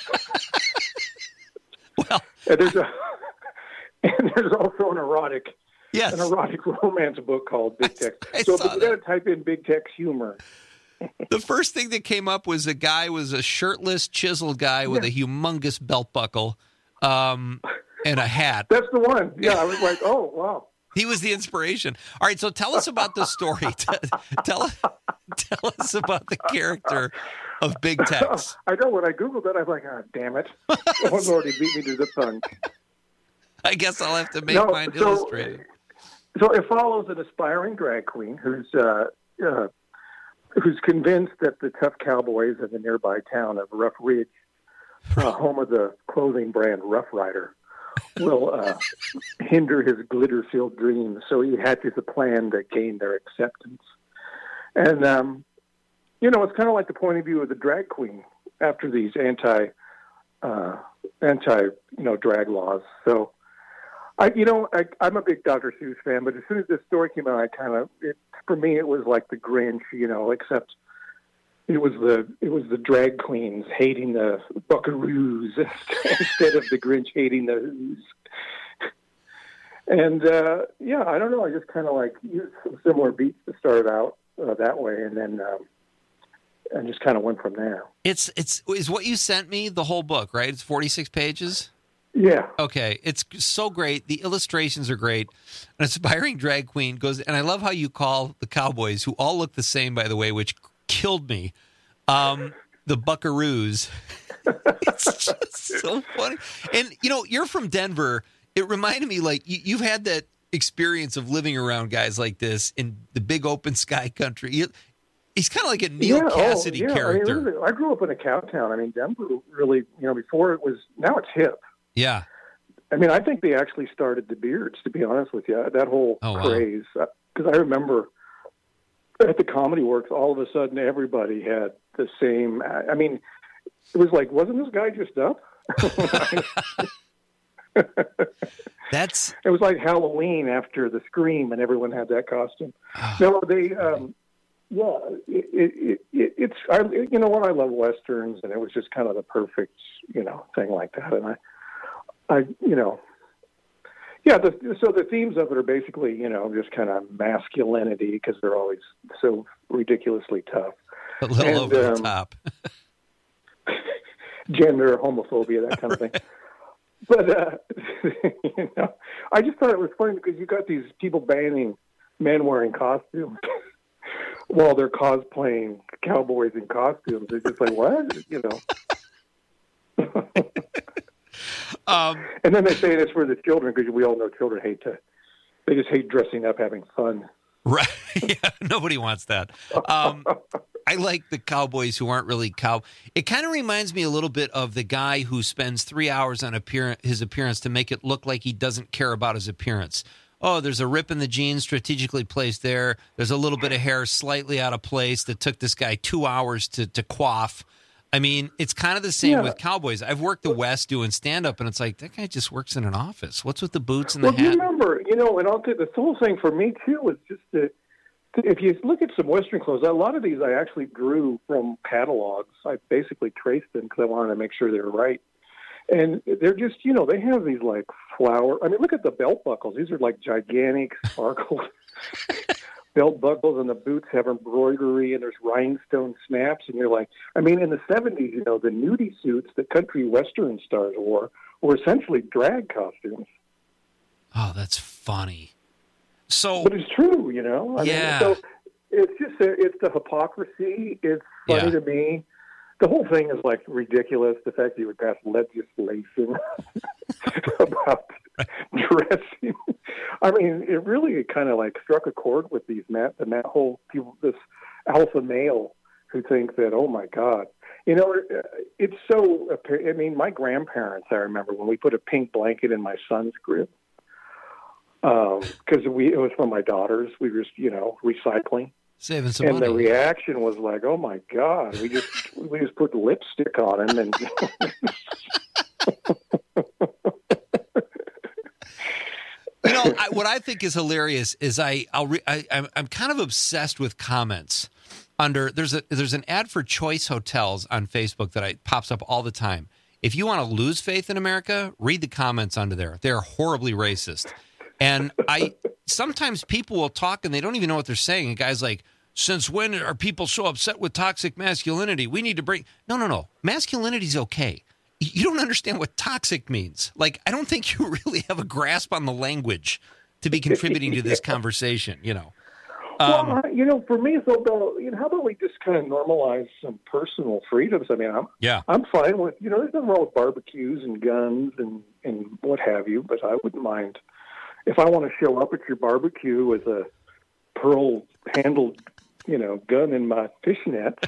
Well, and there's also an erotic romance book called Big Tex. So you got to type in Big Tex humor. The first thing that came up was a shirtless, chiseled guy with a humongous belt buckle and a hat. That's the one. Yeah, I was like, oh wow. He was the inspiration. All right, so tell us about the story. Tell us about the character of Big Tex. I know, when I Googled it, I was like, oh, damn it. Someone's already beat me to the punch. I guess I'll have to make mine illustrated. So it follows an aspiring drag queen who's convinced that the tough cowboys of the nearby town of Rough Ridge, home of the clothing brand Rough Rider, will hinder his glitter-filled dreams. So he hatches a plan to gain their acceptance. And, it's kind of like the point of view of the drag queen after these anti drag laws. So, I'm a big Dr. Seuss fan, but as soon as this story came out, for me, it was like the Grinch, except it was the drag queens hating the Buckaroos instead of the Grinch hating the Who's. And I don't know. I just kind of like used some similar beats to start out that way, and then and just kind of went from there. Is what you sent me the whole book, right? It's 46 pages. Yeah. Okay. It's so great. The illustrations are great. An aspiring drag queen goes, and I love how you call the cowboys, who all look the same, by the way, which killed me, the Buckaroos. It's just so funny. And, you're from Denver. It reminded me, like, you've had that experience of living around guys like this in the big open sky country. He's kind of like a Neil Cassidy character. I mean, I grew up in a cow town. I mean, Denver really, before it was, now it's hip. Yeah. I mean, I think they actually started the beards, to be honest with you, that whole craze. Because I remember at the Comedy Works, all of a sudden everybody had the same. I mean, it was like, wasn't this guy just up? It was like Halloween after the Scream, and everyone had that costume. No, they, it's you know what, I love Westerns, and it was just kind of the perfect, thing like that. And so the themes of it are basically, just kind of masculinity, because they're always so ridiculously tough. A little over the top. Gender, homophobia, that kind of thing. But, I just thought it was funny because you got these people banning men wearing costumes while they're cosplaying cowboys in costumes. It's just like, what? And then they say it's for the children, because we all know children they just hate dressing up, having fun. Right. Yeah, nobody wants that. I like the cowboys who aren't really cow. It kind of reminds me a little bit of the guy who spends 3 hours on his appearance to make it look like he doesn't care about his appearance. Oh, there's a rip in the jeans strategically placed there. There's a little bit of hair slightly out of place that took this guy 2 hours to coif. I mean, it's kind of the same with cowboys. I've worked the West doing stand-up, and it's like, that guy just works in an office. What's with the boots and the hat? Well, remember, and I'll tell you, the whole thing for me, too, was just that if you look at some Western clothes, a lot of these I actually drew from catalogs. I basically traced them because I wanted to make sure they were right. And they're just, they have these like flower. I mean, look at the belt buckles. These are like gigantic sparkles. Belt buckles, and the boots have embroidery, and there's rhinestone snaps. And you're like, I mean, in the 70s, the nudie suits that country Western stars wore were essentially drag costumes. Oh, that's funny. But it's true, I mean, so it's just it's the hypocrisy. It's funny to me. The whole thing is like ridiculous. The fact that you would pass legislation about dressing. I mean, it really kind of like struck a chord with these the whole people, this alpha male who think that, oh my God, it's so. I mean, my grandparents. I remember when we put a pink blanket in my son's crib. Because it was from my daughters. We were just, recycling. Saving some money. And the reaction was like, oh my God, we just put lipstick on him. And what I think is hilarious is I'm kind of obsessed with comments there's an ad for Choice Hotels on Facebook that pops up all the time. If you want to lose faith in America, read the comments under there. They're horribly racist. And sometimes people will talk and they don't even know what they're saying. And guys like, since when are people so upset with toxic masculinity? We need to bring... No. Masculinity's okay. You don't understand what toxic means. Like, I don't think you really have a grasp on the language to be contributing to this conversation, Well, for me, it's about, how about we just kind of normalize some personal freedoms? I mean, I'm fine with, there's nothing wrong with barbecues and guns and what have you, but I wouldn't mind if I want to show up at your barbecue with a pearl-handled, gun in my fishnets.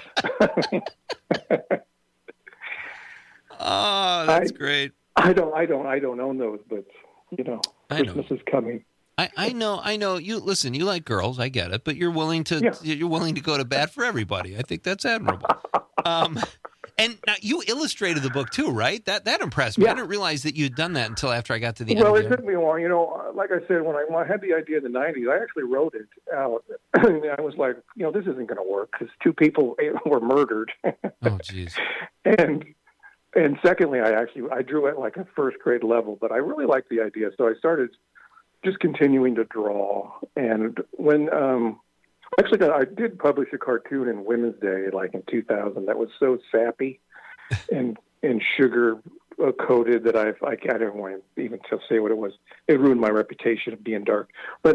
Oh, that's great. I don't own those, but Christmas is coming. I know. You listen. You like girls. I get it, but you're willing to go to bat for everybody. I think that's admirable. And now you illustrated the book too, right? That impressed me. Yeah. I didn't realize that you had done that until after I got to the end. Well, of it took me a while. You know, like I said, when I had the idea in the 90s, I actually wrote it out. And I was like, you know, this isn't going to work because 2 people were murdered. Oh, jeez. And secondly, I drew at like a first grade level, but I really liked the idea. So I started just continuing to draw. And when, I did publish a cartoon in Women's Day, like in 2000, that was so sappy and sugar coated that I don't want to even say what it was. It ruined my reputation of being dark. But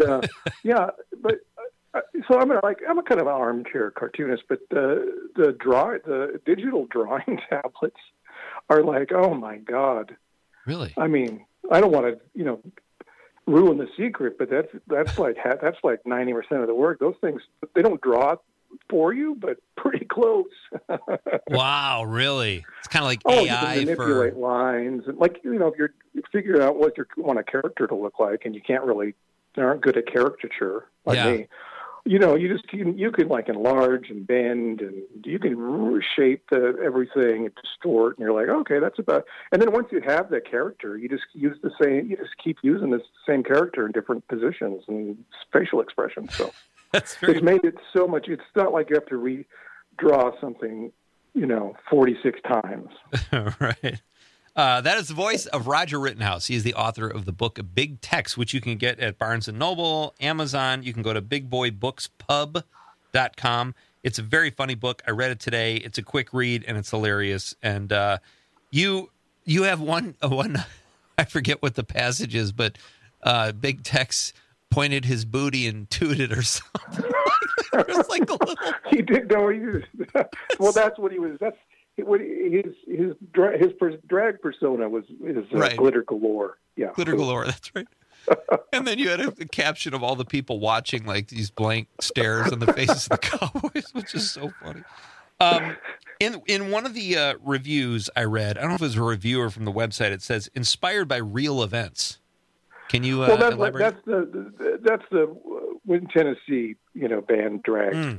so I'm a kind of armchair cartoonist. But the digital drawing tablets are like, oh my God! Really? I mean, I don't want to ruin the secret, but that's like 90% of the work. Those things, they don't draw for you, but pretty close. Wow, really? It's kind of like AI AI you can manipulate lines, and like if you're figuring out what you want a character to look like, and you aren't good at caricature like me. You can like enlarge and bend, and you can shape everything and distort, and you're like, okay, that's about. And then once you have that character, you just keep using this same character in different positions and facial expressions. So it's made it so much. It's not like you have to redraw something, 46 times. Right. That is the voice of Roger Rittenhouse. He is the author of the book Big Text, which you can get at Barnes & Noble, Amazon. You can go to bigboybooks.pub.com. It's a very funny book. I read it today. It's a quick read, and it's hilarious. And you have one, I forget what the passage is, but Big Text pointed his booty and tooted or something. It's like a little... He did know. Well, that's what he was... His drag persona was right. Glitter Galore. Yeah, Glitter Galore. That's right. And then you had a caption of all the people watching, like these blank stares on the faces of the Cowboys, which is so funny. In one of the reviews I read, I don't know if it was a reviewer from the website. It says inspired by real events. Can you elaborate? That's the when Tennessee band dragged.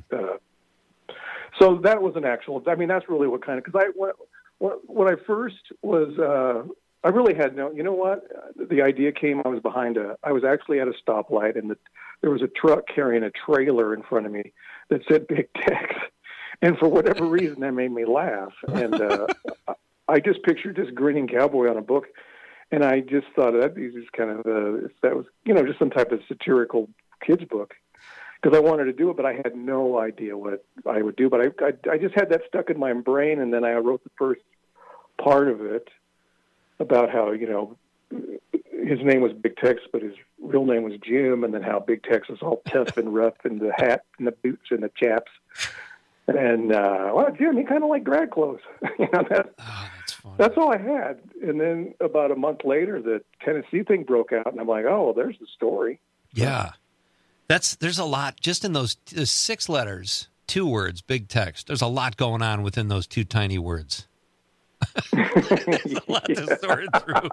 So that was an actual. I mean, that's really what kind of because when I first was, I really had no. You know what? The idea came. I was actually at a stoplight, and there was a truck carrying a trailer in front of me that said Big Text, and for whatever reason, that made me laugh. And I just pictured this grinning cowboy on a book, and I just thought that'd be just kind of that was just some type of satirical kids book. Because I wanted to do it, but I had no idea what I would do. But I just had that stuck in my brain, and then I wrote the first part of it about how, his name was Big Tex, but his real name was Jim, and then how Big Tex was all tough and rough, and the hat and the boots and the chaps. And, Jim, he kind of like drag clothes. That's funny. That's all I had. And then about a month later, the Tennessee thing broke out, and I'm like, oh, well, there's the story. Yeah. There's a lot just in those 6 letters, 2 words, Big Text. There's a lot going on within those 2 tiny words. There's a lot to sort through.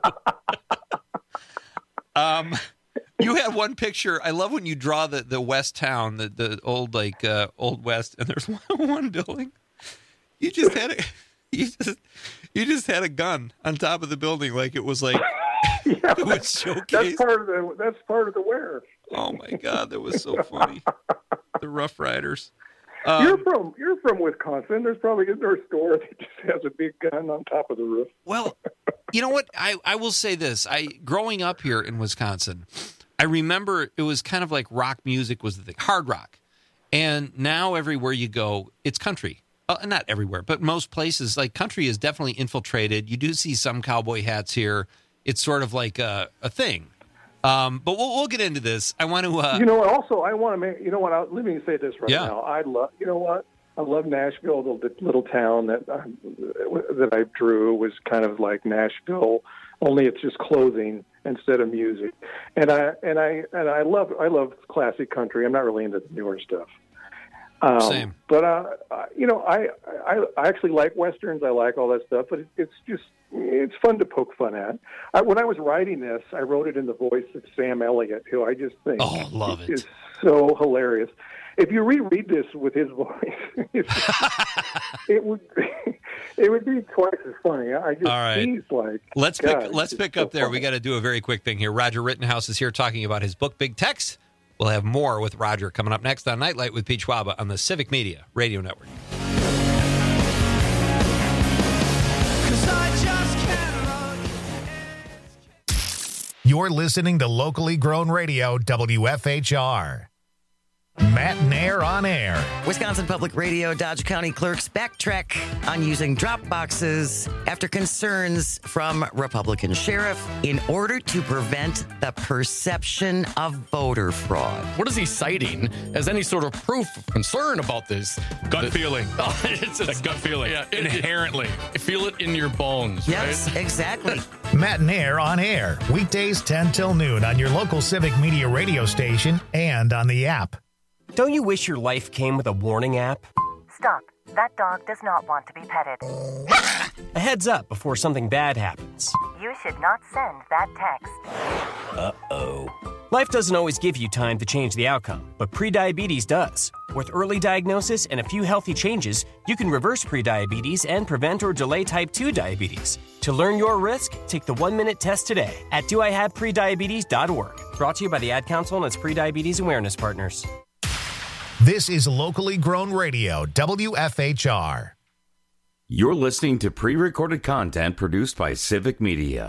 You had one picture. I love when you draw the West Town, the old Old West, and there's one building. You just had a gun on top of the building, like it was like it was showcase. That's part of the wear. Oh my God, that was so funny. The Rough Riders. You're from Wisconsin. There's probably a store that just has a big gun on top of the roof. Well, you know what? I will say this. Growing up here in Wisconsin, I remember it was kind of like rock music was the thing, hard rock. And now everywhere you go, it's country. Not everywhere, but most places, like country is definitely infiltrated. You do see some cowboy hats here. It's sort of like a thing. But we'll get into this. I want to. Also, I want to make. Let me say this now. I love. You know what? I love Nashville. The little town that I drew was kind of like Nashville, only it's just clothing instead of music. And I love classic country. I'm not really into the newer stuff. Same. But I actually like westerns. I like all that stuff. But it's fun to poke fun at. When I was writing this, I wrote it in the voice of Sam Elliott, who I just think is so hilarious. If you reread this with his voice, It would be twice as funny. I just, All right. he's like, Let's pick up there. So we got to do a very quick thing here. Roger Rittenhouse is here talking about his book, Big Text. We'll have more with Roger coming up next on Nightlight with Pete Schwaba on the Civic Media Radio Network. You're listening to locally grown radio, WFHR. Matt Nair on air. Wisconsin Public Radio Dodge County clerks backtrack on using drop boxes after concerns from Republican sheriff in order to prevent the perception of voter fraud. What is he citing as any sort of proof of concern about this? Gut feeling. It's a gut feeling. Yeah, Inherently. Feel it in your bones, yes, right? Exactly. Matt Nair on air. Weekdays 10 till noon on your local Civic Media radio station and on the app. Don't you wish your life came with a warning app? Stop. That dog does not want to be petted. A heads up before something bad happens. You should not send that text. Uh-oh. Life doesn't always give you time to change the outcome, but prediabetes does. With early diagnosis and a few healthy changes, you can reverse prediabetes and prevent or delay type 2 diabetes. To learn your risk, take the 1-minute test today at doihaveprediabetes.org. Brought to you by the Ad Council and its prediabetes awareness partners. This is locally grown radio, WFHR. You're listening to pre-recorded content produced by Civic Media.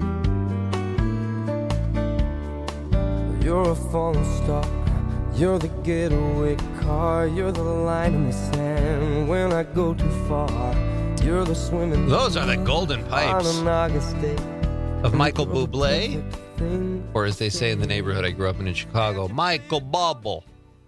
You're a falling star. You're the getaway car. You're the line in the sand when I go too far. You're the swimming. Those are the golden pipes of Michael Bublé, or as they say in the neighborhood I grew up in Chicago, Michael Bubble.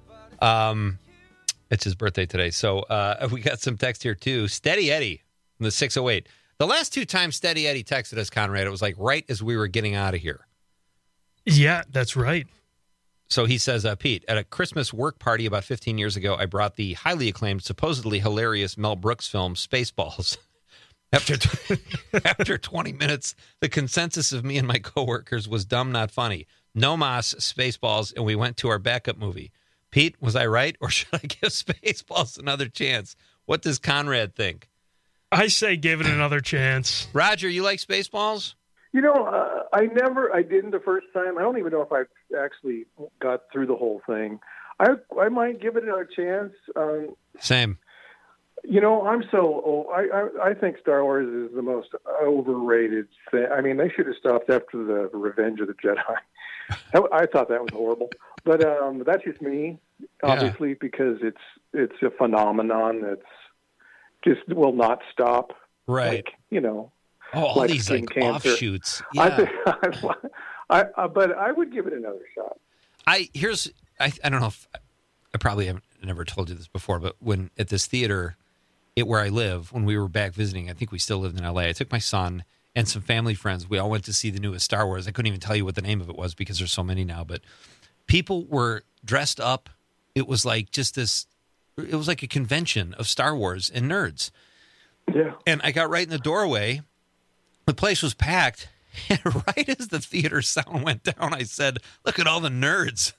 It's his birthday today. So we got some text here, too. Steady Eddie from the 608. The last 2 times Steady Eddie texted us, Conrad, it was like right as we were getting out of here. Yeah, that's right. So he says, Pete, at a Christmas work party about 15 years ago, I brought the highly acclaimed, supposedly hilarious Mel Brooks film, Spaceballs. After 20 minutes, the consensus of me and my coworkers was dumb, not funny. No mas, Spaceballs, and we went to our backup movie. Pete, was I right, or should I give Spaceballs another chance? What does Conrad think? I say give it another chance. Roger, you like Spaceballs? You know, I didn't the first time. I don't even know if I actually got through the whole thing. I might give it another chance. Same. You know, I'm so old. I think Star Wars is the most overrated thing. I mean, they should have stopped after the Revenge of the Jedi. I thought that was horrible. But that's just me, obviously, because it's a phenomenon that's just will not stop. Right. Like, you know. Oh, all these like cancer. Offshoots. Yeah. But I would give it another shot. I don't know if I probably have never told you this before, but when at this theater where I live, when we were back visiting, I think we still lived in LA. I took my son and some family friends. We all went to see the newest Star Wars. I couldn't even tell you what the name of it was because there's so many now, but people were dressed up. It was like it was like a convention of Star Wars and nerds. Yeah. And I got right in the doorway. The place was packed. And right as the theater sound went down, I said, look at all the nerds.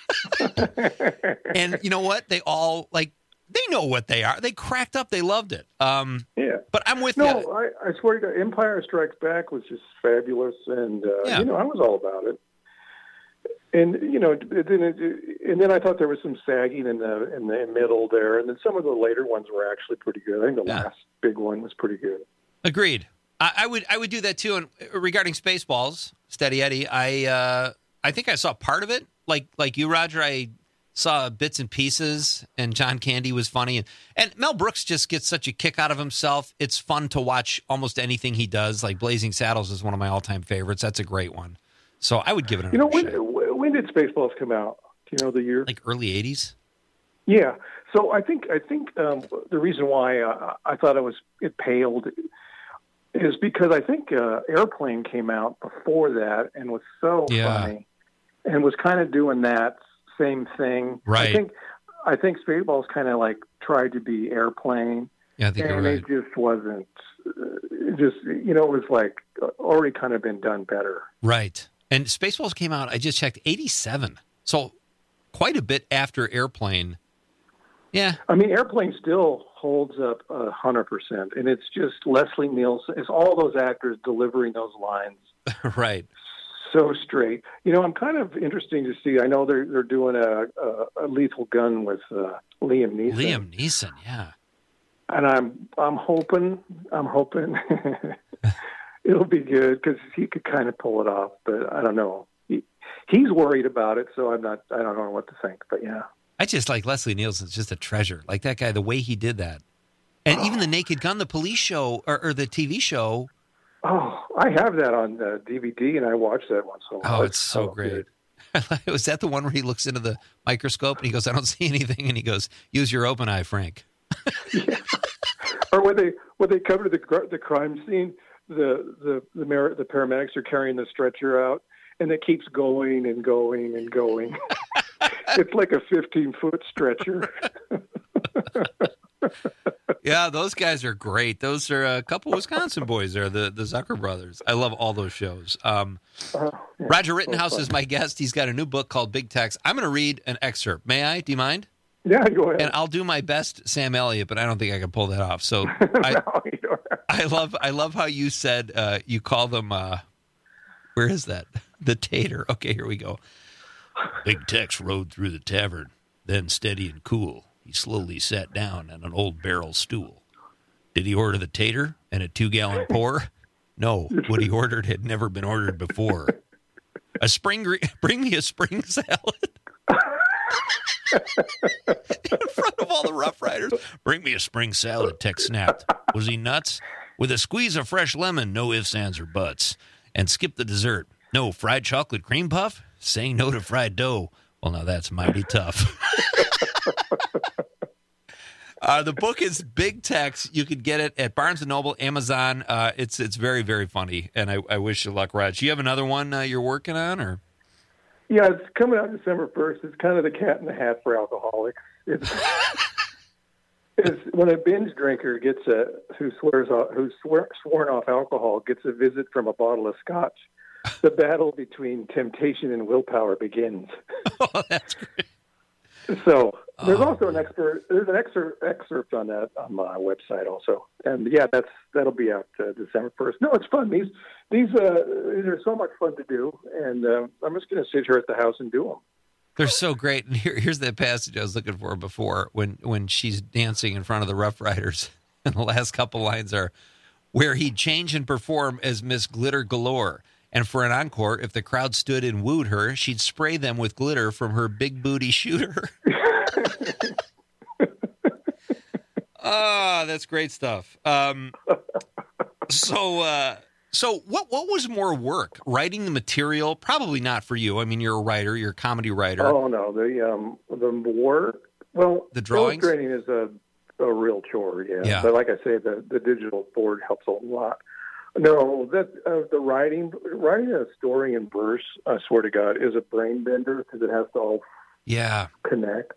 And you know what? They all, they know what they are. They cracked up. They loved it. Yeah. But I'm with you. No, I swear to God, Empire Strikes Back was just fabulous. And, I was all about it. And, then I thought there was some sagging in the middle there. And then some of the later ones were actually pretty good. I think the last big one was pretty good. Agreed. I would do that too. And regarding Spaceballs, Steady Eddie, I think I saw part of it. Like you, Roger, I saw bits and pieces, and John Candy was funny, and Mel Brooks just gets such a kick out of himself. It's fun to watch almost anything he does. Like Blazing Saddles is one of my all-time favorites. That's a great one. So I would give it another shot. When did Spaceballs come out? Do you know the year? Like early 80s. Yeah. So I think the reason why I thought it paled is because I think Airplane came out before that and was so funny and was kind of doing that same thing. Right. I think Spaceballs kind of like tried to be Airplane. Yeah, I think you're right. It just wasn't. It was like already kind of been done better. Right. And Spaceballs came out, I just checked, 87. So quite a bit after Airplane. Yeah. I mean, Airplane still holds up 100%, and it's just Leslie Nielsen. It's all those actors delivering those lines. Right. So straight. You know, I'm kind of interesting to see. I know they're doing a Lethal Gun with Liam Neeson. Liam Neeson, yeah. And I'm hoping it'll be good because he could kind of pull it off, but I don't know. He's worried about it, so I don't know what to think. But yeah, I just like Leslie Nielsen's just a treasure. Like that guy, the way he did that, and even the Naked Gun, the police show or the TV show. Oh, I have that on DVD, and I watch that once in a while. Oh, it's so great. Was that the one where he looks into the microscope and he goes, "I don't see anything," and he goes, "Use your open eye, Frank." Yeah. Or when they cover the crime scene, the paramedics are carrying the stretcher out, and it keeps going and going and going. It's like a 15-foot stretcher. Yeah, those guys are great. Those are a couple Wisconsin boys there, the Zucker brothers. I love all those shows. Roger Rittenhouse is my guest. He's got a new book called Big Tex. I'm going to read an excerpt. May I? Do you mind? Yeah, go ahead. And I'll do my best Sam Elliott, but I don't think I can pull that off. So I love how you said you call them, where is that? The tater. Okay, here we go. Big Tex rode through the tavern, then steady and cool, he slowly sat down on an old barrel stool. Did he order the tater and a 2-gallon pour? No, what he ordered had never been ordered before. Bring me a spring salad. In front of all the Rough Riders. Bring me a spring salad, Tex snapped. Was he nuts? With a squeeze of fresh lemon, no ifs, ands, or buts. And skip the dessert. No fried chocolate cream puff? Saying no to fried dough. Well, now that's mighty tough. The book is Big Tex. You could get it at Barnes & Noble, Amazon. It's very, very funny, and I wish you luck, Raj. You have another one you're working on, or? Yeah, it's coming out December 1st. It's kind of the cat in the hat for alcoholics. It's when a binge drinker who's sworn off alcohol gets a visit from a bottle of scotch. The battle between temptation and willpower begins. Oh, that's great. So there's also an excerpt on that on my website also, and yeah, that'll be out December 1st. No, it's fun. These are so much fun to do, and I'm just going to sit here at the house and do them. They're so great. And here's that passage I was looking for before when she's dancing in front of the Rough Riders, and the last couple lines are where he'd change and perform as Miss Glitter Galore. And for an encore, if the crowd stood and wooed her, she'd spray them with glitter from her big booty shooter. That's great stuff. So what was more work? Writing the material? Probably not for you. I mean, you're a writer. You're a comedy writer. Oh no, the work. Well, the drawings. Illustrating is a real chore. Yeah. But like I say, the digital board helps a lot. No, the writing a story in verse, I swear to God, is a brain bender because it has to all connect.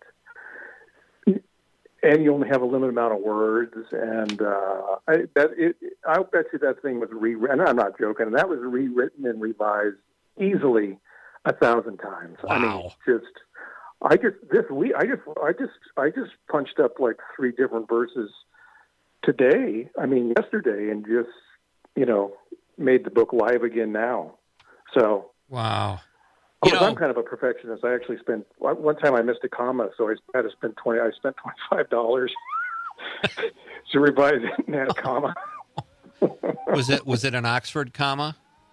And you only have a limited amount of words, and I bet you that thing was rewritten. I'm not joking. That was rewritten and revised easily 1,000 times. Wow. I mean, this week, I just punched up like 3 different verses today. I mean, yesterday, and just made the book live again now. So wow. I'm kind of a perfectionist. I actually spent one time I missed a comma, so I had to spend I spent $25 to revise it and add a comma. Was it an Oxford comma?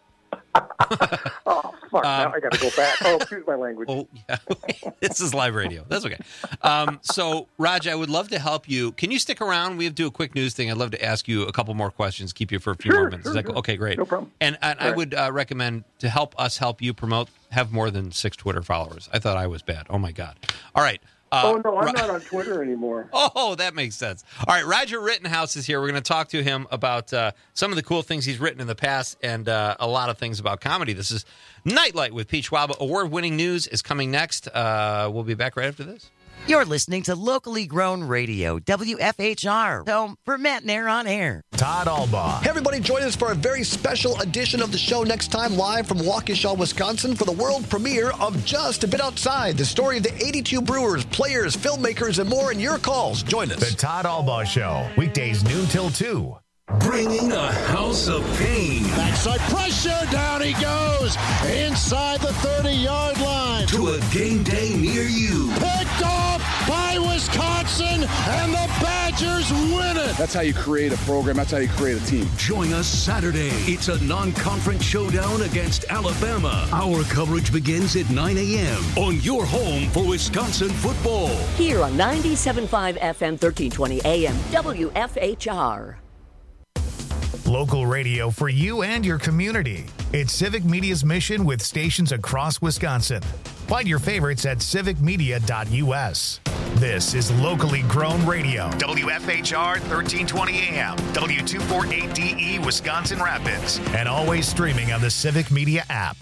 Oh, fuck. Now I got to go back. Oh, excuse my language. Oh, yeah. This is live radio. That's okay. So, Raj, I would love to help you. Can you stick around? We have to do a quick news thing. I'd love to ask you a couple more questions, keep you for a few more minutes. Is that cool? Okay, great. No problem. And I would recommend to help you promote, have more than 6 Twitter followers. I thought I was bad. Oh, my God. All right. Oh, no, I'm not on Twitter anymore. Oh, that makes sense. All right, Roger Rittenhouse is here. We're going to talk to him about some of the cool things he's written in the past and a lot of things about comedy. This is Nightlight with Pete Schwab. Award-winning news is coming next. We'll be back right after this. You're listening to locally grown radio, WFHR, home for Matt Nair on air. Todd Albaugh. Hey, everybody, join us for a very special edition of the show next time, live from Waukesha, Wisconsin, for the world premiere of Just a Bit Outside, the story of the 82 brewers, players, filmmakers, and more, and your calls. Join us. The Todd Albaugh Show, weekdays noon till 2. Bringing a house of pain. Backside pressure, down he goes, inside the 30-yard line. To a game day near you. Picked off by Wisconsin, and the Badgers win it. That's how you create a program. That's how you create a team. Join us Saturday. It's a non-conference showdown against Alabama. Our coverage begins at 9 a.m. on your home for Wisconsin football. Here on 97.5 FM, 1320 AM, WFHR. Local radio for you and your community. It's Civic Media's mission with stations across Wisconsin. Find your favorites at civicmedia.us. This is locally grown radio. WFHR 1320 AM, W248DE Wisconsin Rapids, and always streaming on the Civic Media app.